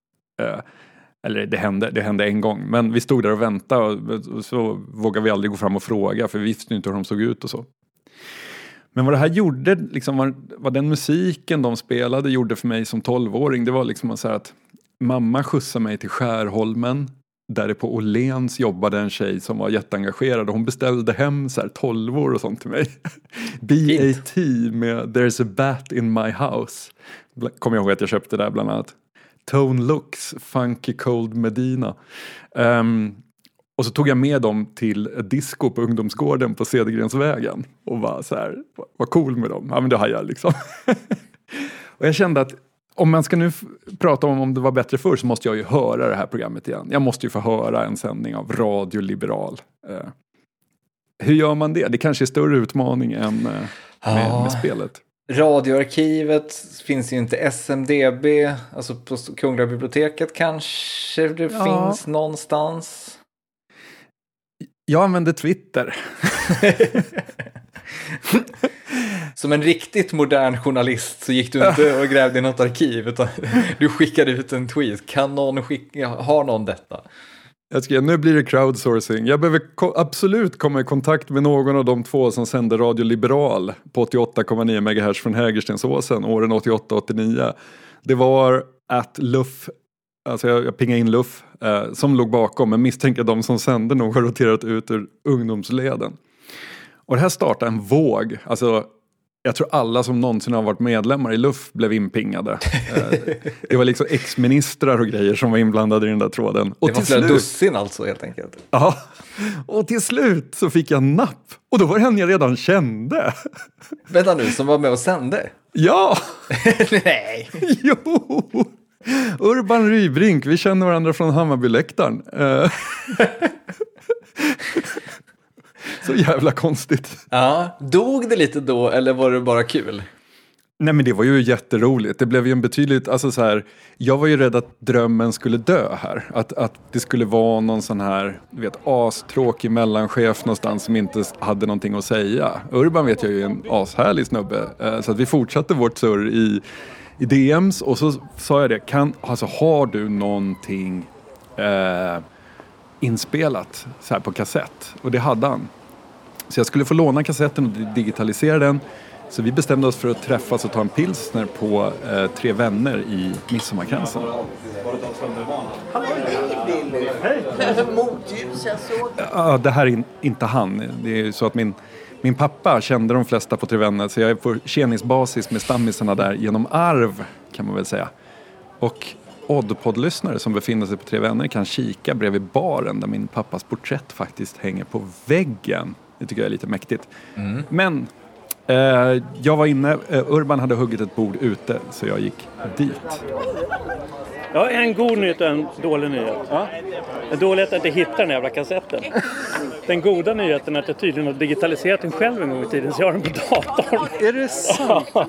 Eller det hände en gång, men vi stod där och väntade och så vågade vi aldrig gå fram och fråga, för vi visste inte hur de såg ut och så. Men vad det här gjorde, liksom, vad den musiken de spelade gjorde för mig som 12-åring, det var liksom så här att mamma skjutsade mig till Skärholmen, där det på Åhléns jobbade en tjej som var jätteengagerad, och hon beställde hem så här 12-år och sånt till mig. BAT med There's a Bat in My House. Kommer jag ihåg att jag köpte där bland annat. Tone Looks, Funky Cold Medina. Och så tog jag med dem till ett disco på ungdomsgården på Cedergrensvägen. Och var så här, var cool med dem. Ja, men det har jag liksom. Och jag kände att om man ska nu prata om det var bättre förr, så måste jag ju höra det här programmet igen. Jag måste ju få höra en sändning av Radio Liberal. Hur gör man det? Det kanske är större utmaning än med spelet. Radioarkivet finns ju inte. SMDB, alltså på Kungliga biblioteket kanske det finns någonstans. Jag använder Twitter. Som en riktigt modern journalist så gick du inte och grävde i något arkiv, utan du skickade ut en tweet. Har någon detta? Jag skrev, nu blir det crowdsourcing. Jag behöver absolut komma i kontakt med någon av de 2 som sände Radio Liberal på 88,9 MHz från Hägerstensåsen åren 88-89. Det var @Luff, alltså jag pingade in Luff som låg bakom, men misstänker de som sände nog har roterat ut ur ungdomsleden. Och det här startade en våg. Alltså, jag tror alla som någonsin har varit medlemmar i Luff blev inpingade. Det var liksom ex-ministrar och grejer som var inblandade i den där tråden. Och det var flera dussin alltså helt enkelt. Ja, och till slut så fick jag napp. Och då var det en jag redan kände. Vänta nu, som var med och sände? Ja! Nej! Jo! Urban Rybrink, vi känner varandra från Hammarbyläktaren. Så jävla konstigt. Ja, dog det lite då eller var det bara kul? Nej, men det var ju jätteroligt. Det blev ju en betydligt, alltså så här, jag var ju rädd att drömmen skulle dö här. Att det skulle vara någon sån här, du vet, astråkig mellanchef någonstans som inte hade någonting att säga. Urban vet jag ju är en ashärlig snubbe. Så att vi fortsatte vårt surr i DMs, och så sa jag det, har du någonting inspelat så här på kassett? Och det hade han. Så jag skulle få låna kassetten och digitalisera den. Så vi bestämde oss för att träffas och ta en pilsner på Tre Vänner i Midsommarkransen. Ja, det här är inte han. Det är ju så att min pappa kände de flesta på Tre Vänner, så jag är på tjäningsbasis med stammisarna där genom arv, kan man väl säga. Och Oddpod-lyssnare som befinner sig på Tre Vänner kan kika bredvid baren där min pappas porträtt faktiskt hänger på väggen. Det tycker jag är lite mäktigt. Mm. Men jag var inne, Urban hade huggit ett bord ute, så jag gick dit. Ja, en god nyhet och en dålig nyhet. Ja. Den dåliga är att jag hittar den jävla kassetten. Den goda nyheten är att jag tydligen har digitaliserat den själv en gång i tiden, så jag har den på datorn. Är det sant? Ja.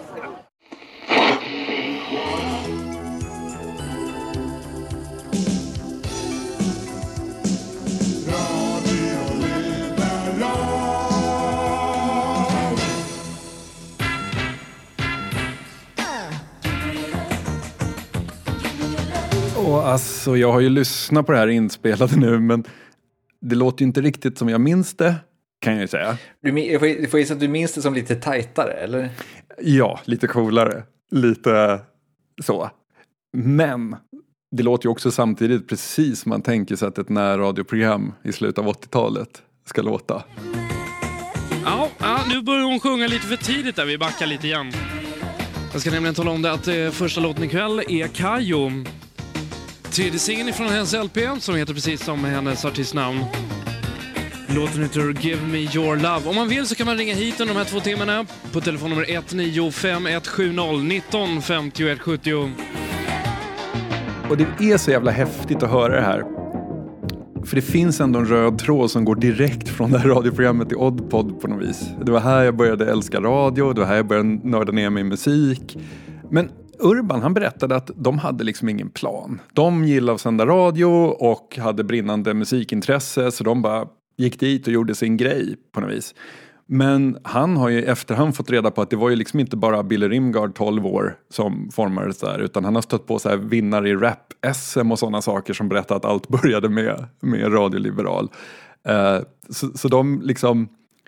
Och alltså, jag har ju lyssnat på det här inspelade nu, men det låter ju inte riktigt som jag minns det, kan jag ju säga. Du får gissa att du minns det som lite tajtare, eller? Ja, lite coolare. Lite så. Men det låter ju också samtidigt precis som man tänker sig att ett närradioprogram i slutet av 80-talet ska låta. Ja, nu börjar hon sjunga lite för tidigt där. Vi backar lite igen. Jag ska nämligen tala om det att första låten ikväll är Kayo. Tredje singeln från hennes LP som heter precis som hennes artistnamn. Låten heter Give Me Your Love. Om man vill så kan man ringa hit under de här 2 timmarna på telefonnummer 195-170 19 51 70. Och det är så jävla häftigt att höra det här. För det finns ändå en röd tråd som går direkt från det här radioprogrammet till Oddpod på något vis. Det var här jag började älska radio, det var här jag började nörda ner mig i musik. Men Urban, han berättade att de hade liksom ingen plan. De gillade att sända radio och hade brinnande musikintresse, så de bara gick dit och gjorde sin grej på något vis. Men han har ju i efterhand fått reda på att det var ju liksom inte bara Billy Rimgard 12 år som formades där, utan han har stött på så här vinnare i rap-SM och sådana saker som berättar att allt började med radioliberal. Så de liksom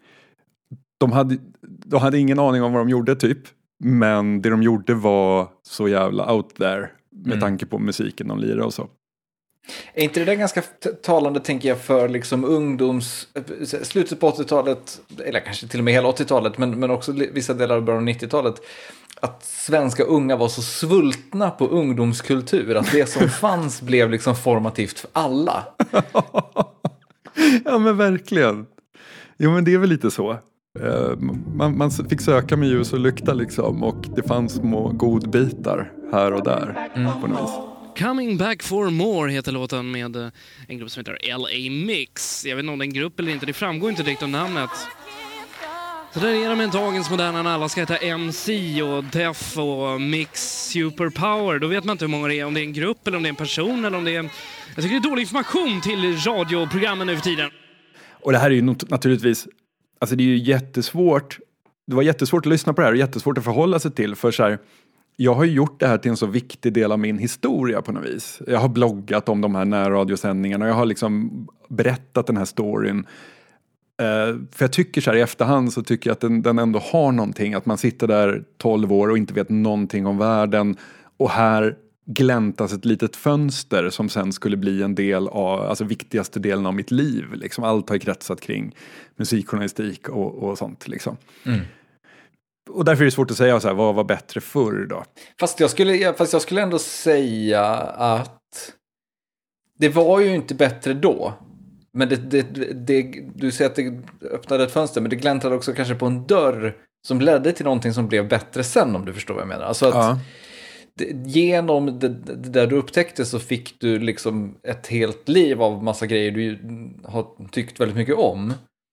de hade ingen aning om vad de gjorde typ, men det de gjorde var så jävla out there med tanke på musiken de lirade och så. Är inte det där ganska talande, tänker jag, för liksom slutet på 80-talet, eller kanske till och med hela 80-talet, men också vissa delar av början av 90-talet, att svenska unga var så svultna på ungdomskultur att det som fanns blev liksom formativt för alla. Ja, men verkligen. Jo, men det är väl lite så. Man fick söka med ljus och lykta liksom, och det fanns små godbitar här och där på något vis. Coming Back for More heter låten med en grupp som heter LA Mix. Jag vet inte om det är en grupp eller inte, det framgår inte direkt av namnet. Så där är de med dagens moderna när alla ska heta MC och Def och Mix Superpower. Då vet man inte hur många det är, om det är en grupp eller om det är en person eller om det är... Jag tycker det är dålig information till radioprogrammen nu för tiden. Och det här är ju naturligtvis... Alltså det är ju jättesvårt. Det var jättesvårt att lyssna på det här och jättesvårt att förhålla sig till, för så här... Jag har ju gjort det här till en så viktig del av min historia på något vis. Jag har bloggat om de här närradiosändningarna och jag har liksom berättat den här storyn. För jag tycker så här i efterhand så tycker jag att den ändå har någonting. Att man sitter där 12 år och inte vet någonting om världen. Och här gläntas ett litet fönster som sen skulle bli en del av, alltså viktigaste delen av mitt liv. Liksom allt har kretsat kring musikjournalistik och sånt liksom. Och därför är det svårt att säga så här, vad var bättre förr då? Fast jag skulle ändå säga att det var ju inte bättre då. Men du säger att det öppnade ett fönster, men det gläntrade också kanske på en dörr som ledde till någonting som blev bättre sen, om du förstår vad jag menar. Alltså att genom det där du upptäckte så fick du liksom ett helt liv av massa grejer du har tyckt väldigt mycket om.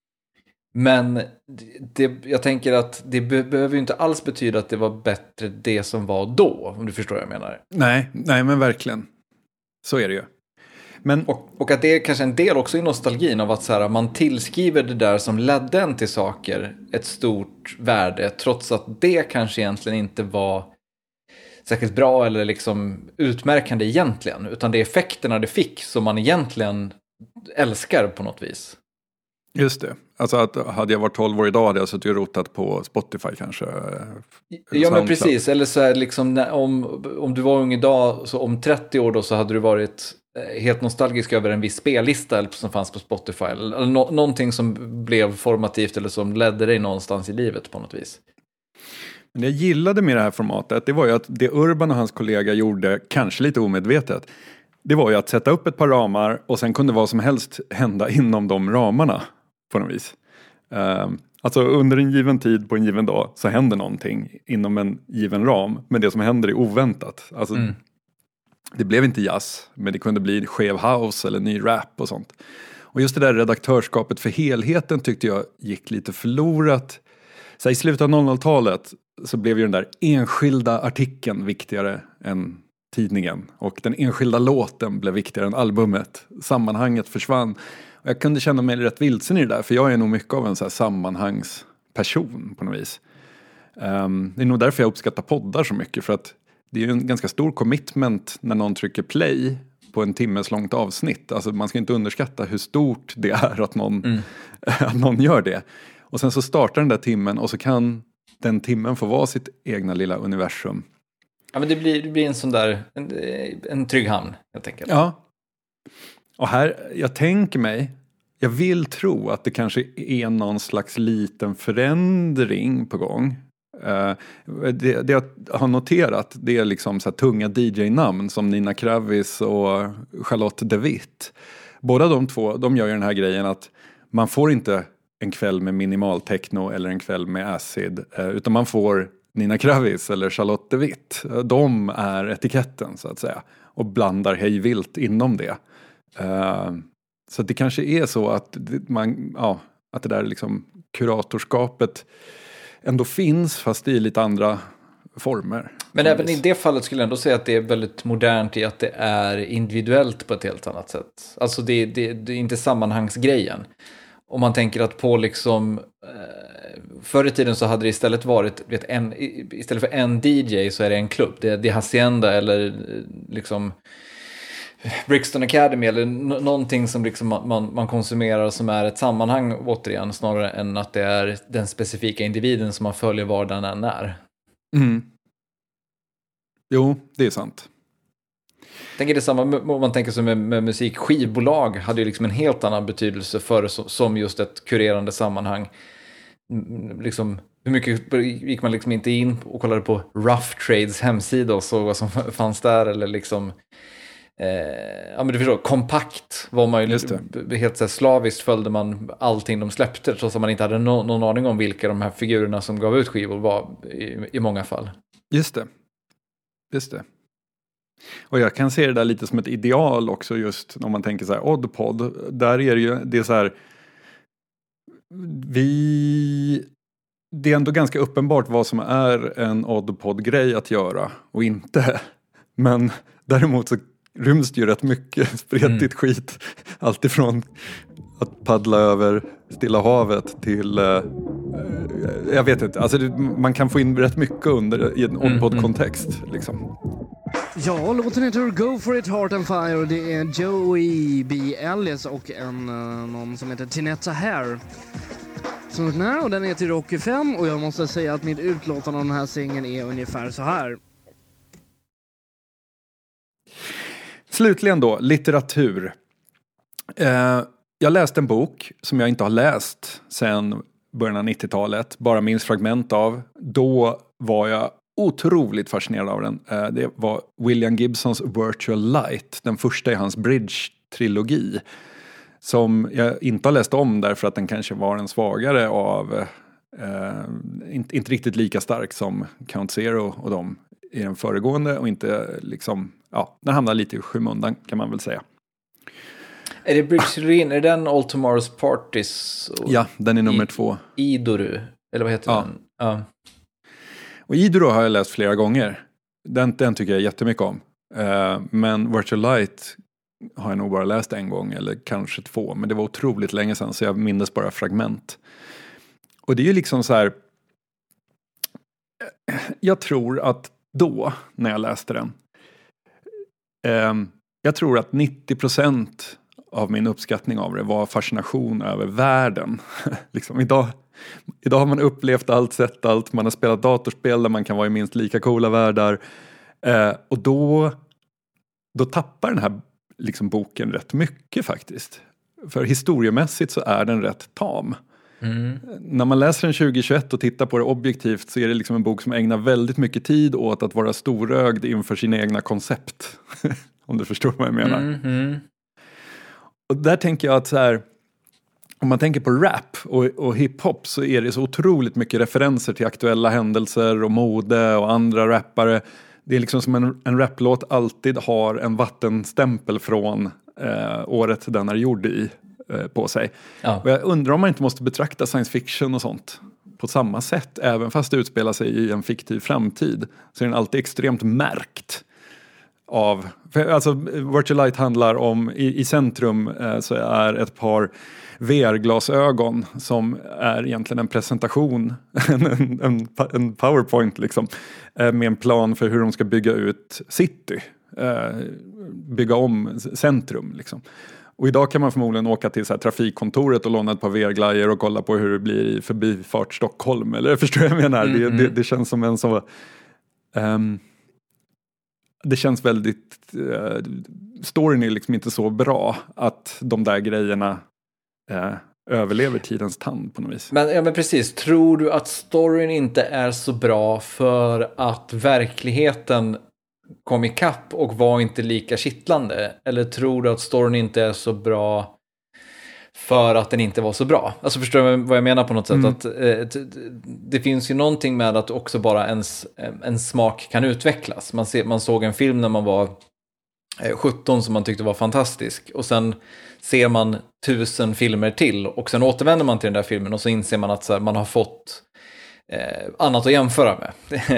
Men jag tänker att det behöver ju inte alls betyda att det var bättre det som var då, om du förstår vad jag menar. Nej, men verkligen. Så är det ju. Men... Och att det är kanske en del också i nostalgin av att så här, man tillskriver det där som ledde en till saker ett stort värde, trots att det kanske egentligen inte var särskilt bra eller liksom utmärkande egentligen, utan det är effekterna det fick som man egentligen älskar på något vis. Just det. Alltså att hade jag varit 12 år idag hade jag suttit och rotat på Spotify kanske. Ja, men precis. Eller så här liksom, om du var ung idag, så om 30 år då så hade du varit helt nostalgisk över en viss spellista som fanns på Spotify. Eller någonting som blev formativt eller som ledde dig någonstans i livet på något vis. Men det jag gillade med det här formatet, det var ju att det Urban och hans kollega gjorde, kanske lite omedvetet, det var ju att sätta upp ett par ramar och sen kunde vad som helst hända inom de ramarna på något vis. Alltså under en given tid på en given dag så händer någonting inom en given ram, men det som händer är oväntat. Alltså, det blev inte jazz, men det kunde bli skev house eller ny rap och sånt. Och just det där redaktörskapet för helheten tyckte jag gick lite förlorat. Så i slutet av 00-talet så blev ju den där enskilda artikeln viktigare än tidningen. Och den enskilda låten blev viktigare än albumet. Sammanhanget försvann. Och jag kunde känna mig rätt vilsen i det där. För jag är nog mycket av en så här sammanhangsperson på något vis. Det är nog därför jag uppskattar poddar så mycket. För att det är ju en ganska stor commitment när någon trycker play på en timmes långt avsnitt. Alltså man ska inte underskatta hur stort det är att någon gör det. Och sen så startar den där timmen och så kan den timmen få vara sitt egna lilla universum. Ja, men det blir en sån där, en trygg hamn, jag tänker. Ja. Och här, jag tänker mig, jag vill tro att det kanske är någon slags liten förändring på gång. Det jag har noterat, det är liksom så här tunga DJ-namn som Nina Kravis och Charlotte de Witt. Båda de två, de gör ju den här grejen att man får inte en kväll med minimal techno eller en kväll med acid, utan man får Nina Kravis eller Charlotte de Witt. De är etiketten så att säga och blandar hej vilt inom det. Så det kanske är så att att det där liksom kuratorskapet ändå finns fast i lite andra former. Men även i det fallet skulle jag ändå säga att det är väldigt modernt i att det är individuellt på ett helt annat sätt. Alltså det är inte sammanhangsgrejen. Om man tänker att på liksom förr i tiden så hade det istället varit istället för en DJ så är det en klubb. Det är Hacienda eller liksom Brixton Academy eller någonting som liksom man konsumerar som är ett sammanhang återigen snarare än att det är den specifika individen som man följer var den än är. Mm. Jo, det är sant. Jag tänker detsamma om man tänker sig med musik. Skivbolag hade ju liksom en helt annan betydelse för som just ett kurerande sammanhang. Liksom, hur mycket gick man liksom inte in och kollade på Rough Trades hemsida och såg vad som fanns där eller liksom men du förstår, kompakt var man ju helt så här, slaviskt följde man allting de släppte trots att man inte hade någon aning om vilka de här figurerna som gav ut skivor var i många fall. Just det. Och jag kan se det där lite som ett ideal också just om man tänker så här Oddpod. Där är det ju, det är så här det är ändå ganska uppenbart vad som är en Oddpod-grej att göra och inte. Men däremot så ryms det ju rätt mycket spretigt skit. Allt ifrån att paddla över Stilla havet till jag vet inte, alltså man kan få in rätt mycket i en Oddpod-kontext liksom. Ja, låten heter Go For It Heart and Fire och det är Joey B. Ellis och någon som heter Tinetta Hare som är med och den är till Rocky 5 och jag måste säga att mitt utlåtande av den här singeln är ungefär så här. Slutligen då, litteratur. Jag läste en bok som jag inte har läst sedan början av 90-talet. Bara minns fragment av. Då var jag otroligt fascinerad av den. Det var William Gibsons Virtual Light. Den första i hans Bridge-trilogi. Som jag inte har läst om därför att den kanske var en svagare av... inte riktigt lika stark som Count Zero och de i den föregående. Och inte liksom... Ja, den hamnar lite i skymundan kan man väl säga. Är det Bridge-trilogin? Är det den All Tomorrow's Parties? Ja, den är nummer 2. Idoru, eller vad heter den? Ja. Och Idoru har jag läst flera gånger. Den tycker jag jättemycket om. Men Virtual Light har jag nog bara läst en gång eller kanske 2. Men det var otroligt länge sedan så jag minns bara fragment. Och det är ju liksom så här... Jag tror att då, när jag läste den... jag tror att 90% av min uppskattning av det var fascination över världen. Liksom idag har man upplevt allt, sett allt. Man har spelat datorspel där man kan vara i minst lika coola världar. Och då tappar den här liksom boken rätt mycket faktiskt. För historiemässigt så är den rätt tam. När man läser den 2021 och tittar på det objektivt så är det liksom en bok som ägnar väldigt mycket tid åt att vara storögd inför sina egna koncept. Om du förstår vad jag menar. Och där tänker jag att så här, om man tänker på rap och hiphop så är det så otroligt mycket referenser till aktuella händelser och mode och andra rappare. Det är liksom som en raplåt alltid har en vattenstämpel från året den är gjord i på sig. Ja. Och jag undrar om man inte måste betrakta science fiction och sånt på samma sätt. Även fast det utspelar sig i en fiktiv framtid så är den alltid extremt märkt av... Alltså Virtual Light handlar om... I centrum så är ett par VR-glasögon som är egentligen en presentation, en PowerPoint liksom, med en plan för hur de ska bygga ut city. Bygga om centrum liksom. Och idag kan man förmodligen åka till så här trafikkontoret och låna ett par VR-glajjor och kolla på hur det blir i förbifart Stockholm. Eller förstår jag menar? Det känns som en så... det känns väldigt... storyn är liksom inte så bra att de där grejerna överlever tidens tand på något vis. Men precis, tror du att storyn inte är så bra för att verkligheten kom ikapp och var inte lika kittlande? Eller tror du att storyn inte är så bra för att den inte var så bra? Alltså förstår du vad jag menar på något sätt? Att det finns ju någonting med att också bara en smak kan utvecklas. Man såg en film när man var 17 som man tyckte var fantastisk, och sen ser man 1000 filmer till och sen återvänder man till den där filmen och så inser man att så här, man har fått annat att jämföra med.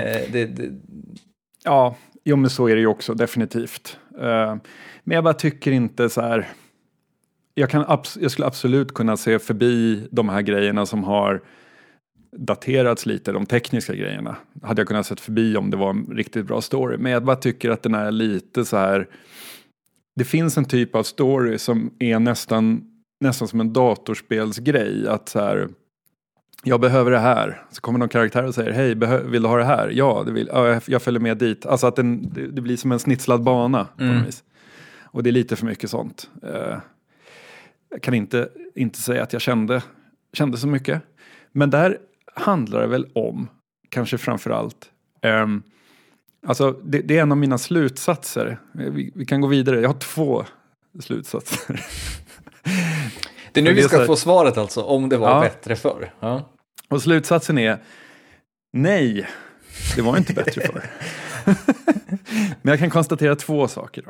Ja, men så är det ju också, definitivt. Men jag bara tycker inte så här... Jag skulle absolut kunna se förbi de här grejerna som har daterats lite, de tekniska grejerna. Hade jag kunnat sett förbi om det var en riktigt bra story. Men jag bara tycker att den är lite så här... Det finns en typ av story som är nästan som en datorspelsgrej. Att så här, jag behöver det här. Så kommer någon karaktär och säger, hej, vill du ha det här? Ja, det vill. Ja, jag följer med dit. Alltså att det blir som en snitslad bana på något vis. Och det är lite för mycket sånt. Jag kan inte säga att jag kände så mycket. Men där handlar det väl om, kanske framförallt, alltså det är en av mina slutsatser. Vi kan gå vidare. Jag har 2 slutsatser. Det är nu vi ska få svaret alltså, om det var bättre förr. Ja. Och slutsatsen är, nej, det var inte bättre förr. Men jag kan konstatera 2 saker då.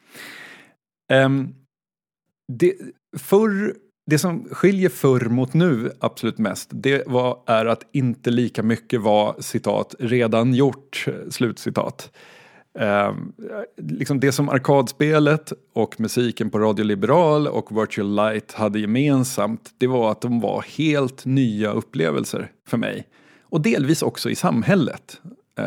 Det som skiljer förr mot nu absolut mest, är att inte lika mycket var, citat, redan gjort, slutcitat. Liksom det som arkadspelet och musiken på Radio Liberal och Virtual Light hade gemensamt, det var att de var helt nya upplevelser för mig. Och delvis också i samhället.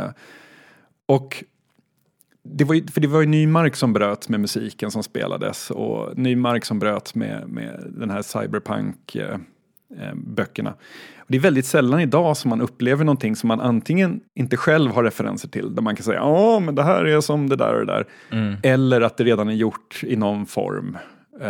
Och det var ju ny mark som bröts med musiken som spelades, och ny mark som bröts med den här cyberpunk-böckerna. Det är väldigt sällan idag som man upplever någonting som man antingen inte själv har referenser till, där man kan säga, men det här är som det där och det där. Eller att det redan är gjort i någon form.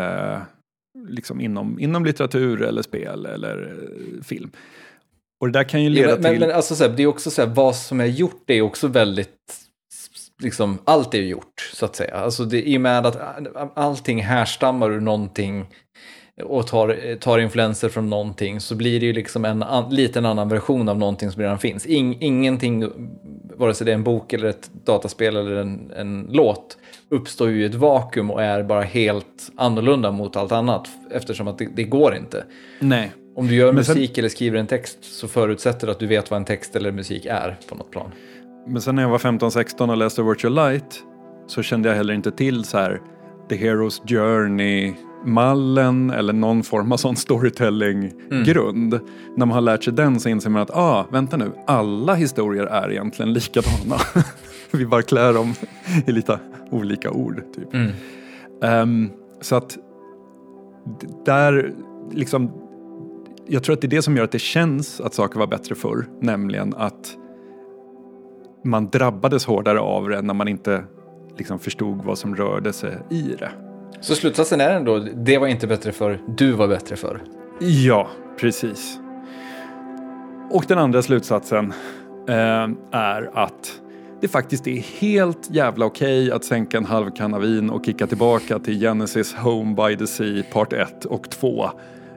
Liksom inom litteratur eller spel eller film. Och det där kan ju leda till... Men alltså, så här, det är också så här, vad som är gjort, det är också väldigt... Liksom, allt är gjort, så att säga. Alltså det, i och med att allting härstammar ur någonting och tar influenser från någonting, så blir det ju liksom en liten annan version av någonting som redan finns. Ingenting, vare sig det är en bok eller ett dataspel eller en låt, uppstår ju i ett vakuum och är bara helt annorlunda mot allt annat, eftersom att det går inte. Nej. Om du gör musik eller skriver en text, så förutsätter det att du vet vad en text eller musik är på något plan. Men sen när jag var 15-16 och läste Virtual Light, så kände jag heller inte till så här The Hero's Journey-mallen eller någon form av sån storytelling-grund. När man har lärt sig den, så inser man att vänta nu, alla historier är egentligen likadana. Vi bara klär dem i lite olika ord typ. Så att där liksom, jag tror att det är det som gör att det känns att saker var bättre förr, nämligen att man drabbades hårdare av det när man inte liksom förstod vad som rörde sig i det. Så slutsatsen är ändå, det var inte bättre för, du var bättre för. Ja, precis. Och den andra slutsatsen är att det faktiskt är helt jävla okej att sänka en halv kanna vin och kicka tillbaka till Genesis Home by the Sea part 1 och 2.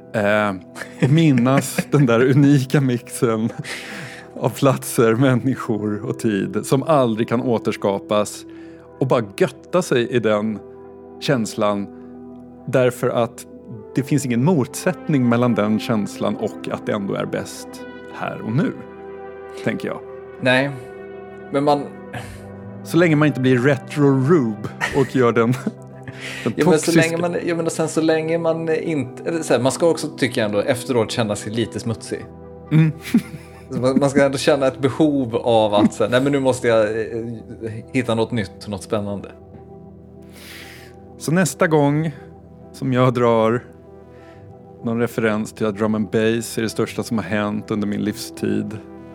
Minnas den där unika mixen av platser, människor och tid som aldrig kan återskapas, och bara götta sig i den känslan, därför att det finns ingen motsättning mellan den känslan och att det ändå är bäst här och nu, tänker jag. Nej, men man... Så länge man inte blir retro-rube och gör den toxiska... Så länge man inte... Så här, man ska också, tycker jag ändå, efteråt känna sig lite smutsig. Man ska ändå känna ett behov av att säga, nej men nu måste jag hitta något nytt, något spännande. Så nästa gång som jag drar någon referens till att drum and bass är det största som har hänt under min livstid,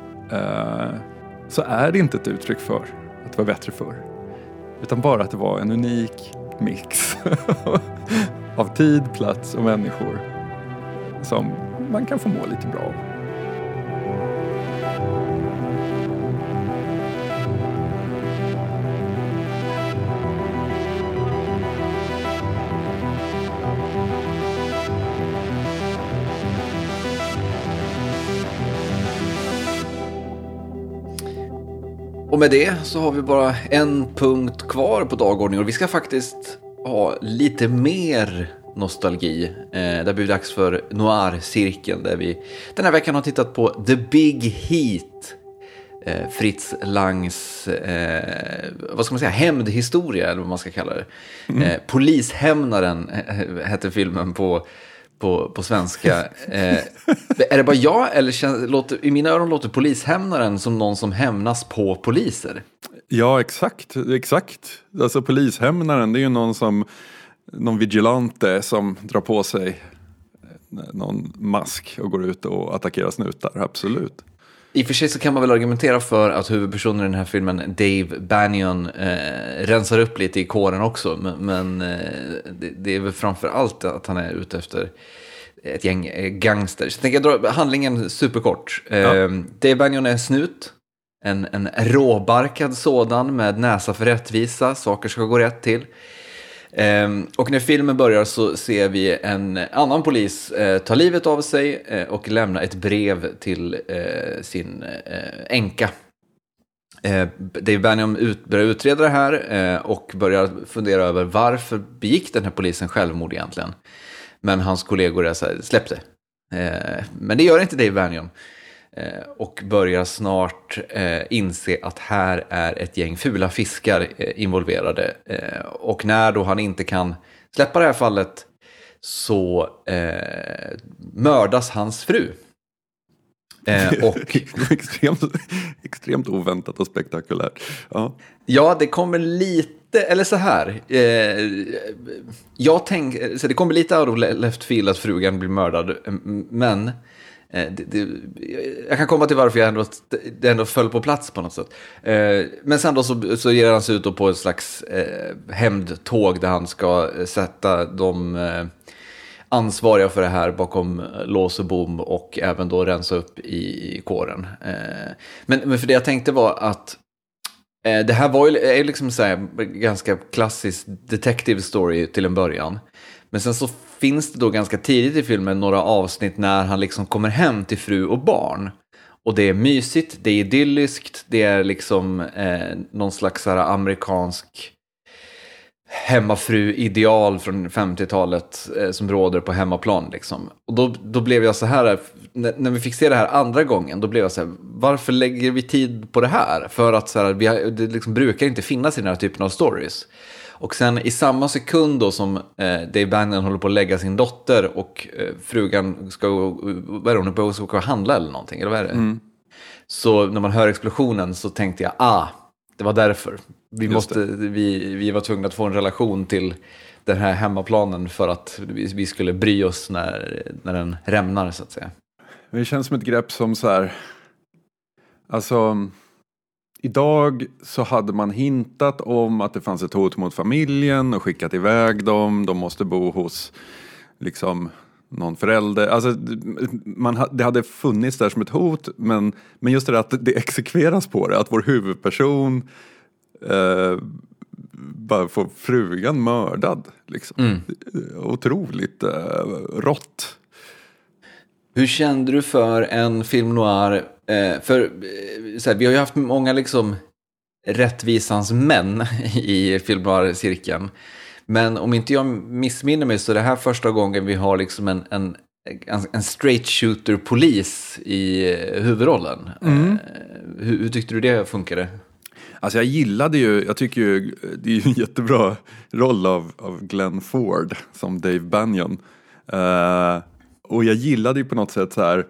så är det inte ett uttryck för att det var bättre förr, utan bara att det var en unik mix av tid, plats och människor som man kan få må lite bra av. Och med det så har vi bara en punkt kvar på dagordningen och vi ska faktiskt ha lite mer nostalgi. Det blir dags för Noir-cirkeln där vi den här veckan har tittat på The Big Heat. Fritz Langs, vad ska man säga, hämndhistoria eller vad man ska kalla det. Polishämnaren heter filmen på svenska. Är det bara jag eller i mina öron låter polishämnaren som någon som hämnas på poliser? Ja, exakt. Alltså polishämnaren, det är ju någon vigilante som drar på sig någon mask och går ut och attackerar snutar, absolut. I och för sig så kan man väl argumentera för att huvudpersonen i den här filmen, Dave Bannion, rensar upp lite i kåren också. Men det är väl framför allt att han är ute efter ett gäng gangsters. Så jag tänker dra handlingen superkort. Ja. Dave Bannion är en snut. En råbarkad sådan med näsa för rättvisa. Saker ska gå rätt till. Och när filmen börjar så ser vi en annan polis ta livet av sig och lämna ett brev till sin änka. Dave Bannion börjar utreda det här och börjar fundera över varför begick den här polisen självmord egentligen. Men hans kollegor är så här, släpp det. Men det gör inte Dave Bannion. Och börjar snart inse att här är ett gäng fula fiskar involverade. Och när då han inte kan släppa det här fallet så mördas hans fru. Och extremt oväntat och spektakulärt. Ja, det kommer lite, eller så här. Så det kommer lite out of left field att frugan blir mördad. Men jag kan komma till varför det ändå föll på plats på något sätt. Men sen då så ger han sig ut på ett slags hämndtåg där han ska sätta de ansvariga för det här bakom lås och bom och även då rensa upp i kåren. Men för det jag tänkte var att det här är liksom så här ganska klassisk detective story till en början. Men sen så finns det då ganska tidigt i filmen några avsnitt när han liksom kommer hem till fru och barn. Och det är mysigt, det är idylliskt, det är liksom någon slags så här amerikansk hemmafru-ideal från 50-talet som råder på hemmaplan liksom. Och då blev jag så här, när vi fick se det här andra gången, då blev jag så här, varför lägger vi tid på det här? För att så här, det liksom brukar inte finnas i den här typen av stories. Och sen i samma sekund då som Dave Bannion håller på att lägga sin dotter och frugan ska handla eller någonting, eller vad är det? Så när man hör explosionen så tänkte jag, det var därför. Vi var tvungna att få en relation till den här hemmaplanen för att vi skulle bry oss när den rämnar så att säga. Det känns som ett grepp som så här, alltså idag så hade man hintat om att det fanns ett hot mot familjen och skickat iväg dem. De måste bo hos liksom någon förälder. Alltså det hade funnits där som ett hot, men just det där att det exekveras på det, att vår huvudperson bara får frugan mördad liksom. Otroligt rått. Hur kände du för en film noir? För så här, vi har ju haft många liksom rättvisans män i film noir-cirkeln. Men om inte jag missminner mig så är det här första gången vi har liksom en straight shooter polis i huvudrollen. Hur tyckte du det funkade? Alltså jag tycker ju det är ju en jättebra roll av Glenn Ford som Dave Bannion. Och jag gillade ju på något sätt så här,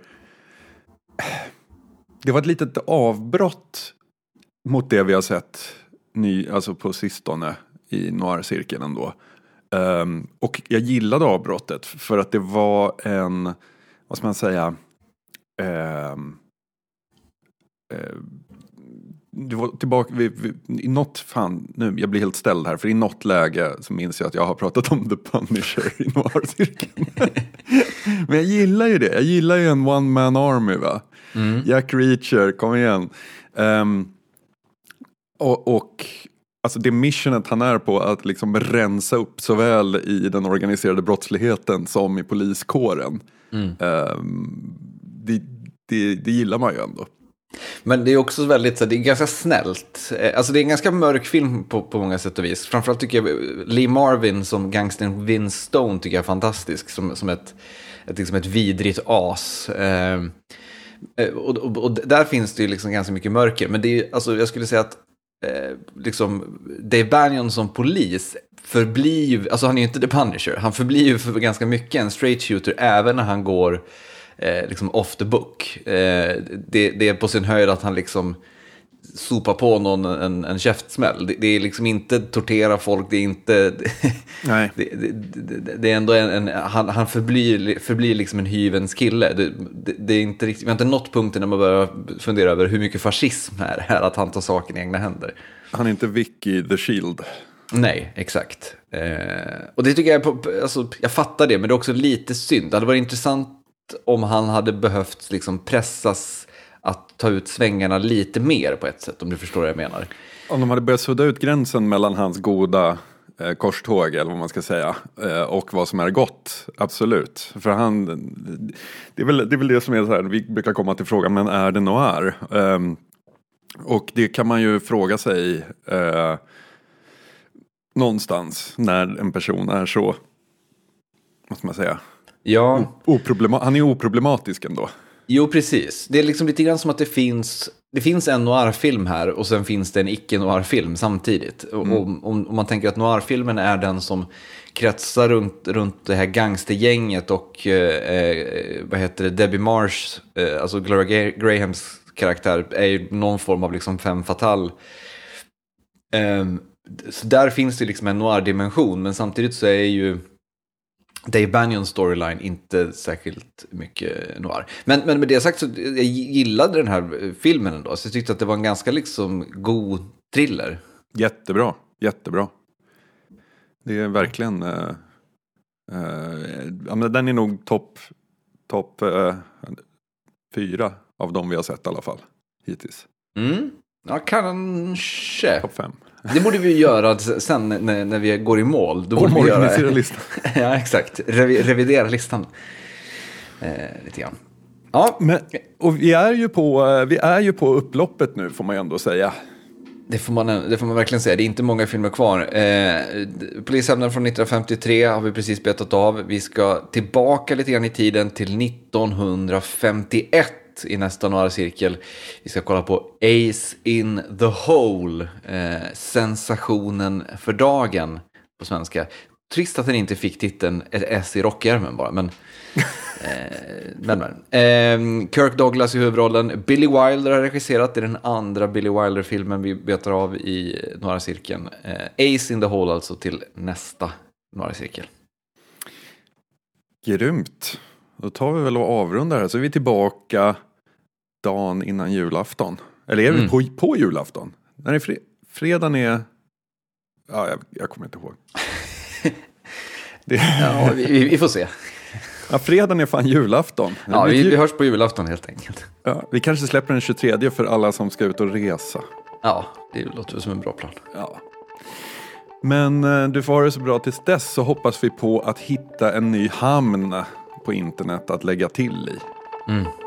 det var ett litet avbrott mot det vi har sett alltså på sistone i noir-cirkeln ändå. Och jag gillade avbrottet för att det var en, vad ska man säga, du var tillbaka i något, fan, nu, jag blir helt ställd här, för i något läge så minns jag att jag har pratat om The Punisher i noir-cirkeln. Men jag gillar ju det, jag gillar ju en one-man army, va? Jack Reacher, kom igen. Och alltså det missionet han är på, att liksom rensa upp såväl i den organiserade brottsligheten som i poliskåren. Det gillar man ju ändå. Men det är också väldigt, det är ganska snällt. Alltså det är en ganska mörk film på många sätt och vis. Framförallt tycker jag Lee Marvin som gangstern Vince Stone tycker jag är fantastisk. Som ett vidrigt as. Och där finns det ju liksom ganska mycket mörker. Men det är, alltså jag skulle säga att liksom Dave Bannon som polis förblir ju, alltså han är ju inte The Punisher. Han förblir ju för ganska mycket en straight shooter även när han går liksom off the book. Det är på sin höjd att han liksom sopar på någon en käftsmäll. Det är liksom inte tortera folk, det är inte nej. Det är ändå han förblir liksom en hyvens kille. Det är inte riktigt, vi har inte nått punkten när man börjar fundera över hur mycket fascism är att han tar saken i egna händer. Han är inte Vicky the Shield. Nej, exakt. Och det tycker jag alltså, jag fattar det, men det är också lite synd. Det hade varit intressant om han hade behövt liksom pressas att ta ut svängarna lite mer på ett sätt, om du förstår vad jag menar. Om de hade börjat sudda ut gränsen mellan hans goda korståg, eller vad man ska säga, och vad som är gott, absolut. För det är väl det som är så här, vi brukar komma till frågan, men är det noir? Och det kan man ju fråga sig någonstans när en person är så, vad ska man säga, han är oproblematisk ändå. Jo, precis. Det är liksom lite grann som att det finns en noir-film här och sen finns det en icke-noir-film samtidigt. Om man tänker att noir-filmen är den som kretsar runt det här gangstergänget och Debbie Marsh, alltså Gloria Grahams karaktär är ju någon form av liksom femme fatale. Så där finns det liksom en noir-dimension, men samtidigt så är ju Dave Bannons storyline inte särskilt mycket noir. Men med det sagt så jag gillade den här filmen ändå. Så jag tyckte att det var en ganska liksom god thriller. Jättebra. Det är verkligen ja, men den är nog topp 4 av dem vi har sett i alla fall hittills. Ja, kanske. Topp 5. Det borde vi göra sen när vi går i mål. Då borde vi göra listan. Ja, exakt. Revidera listan lite grann. Ja, men, och vi är ju på upploppet nu, får man ju ändå säga. Det får man verkligen säga. Det är inte många filmer kvar. Polishämnden från 1953 har vi precis betat av. Vi ska tillbaka lite grann i tiden till 1951 i nästa några cirkel. Vi ska kolla på Ace in the Hole. Sensationen för dagen på svenska. Trist att den inte fick titeln ett S i rockärmen bara, men Kirk Douglas i huvudrollen. Billy Wilder har regisserat. Det är den andra Billy Wilder-filmen vi betar av i några cirkeln. Ace in the Hole alltså till nästa några cirkel. Grymt. Då tar vi väl och avrundar här, så är vi tillbaka dagen innan julafton. Eller är vi på julafton? När är fredagen är... Ja, jag kommer inte ihåg. Ja, vi får se. Ja, fredagen är fan julafton. Ja, vi hörs på julafton helt enkelt. Ja, vi kanske släpper den 23 för alla som ska ut och resa. Ja, det låter som en bra plan. Ja. Men du får ha det så bra tills dess, så hoppas vi på att hitta en ny hamn på internet att lägga till i.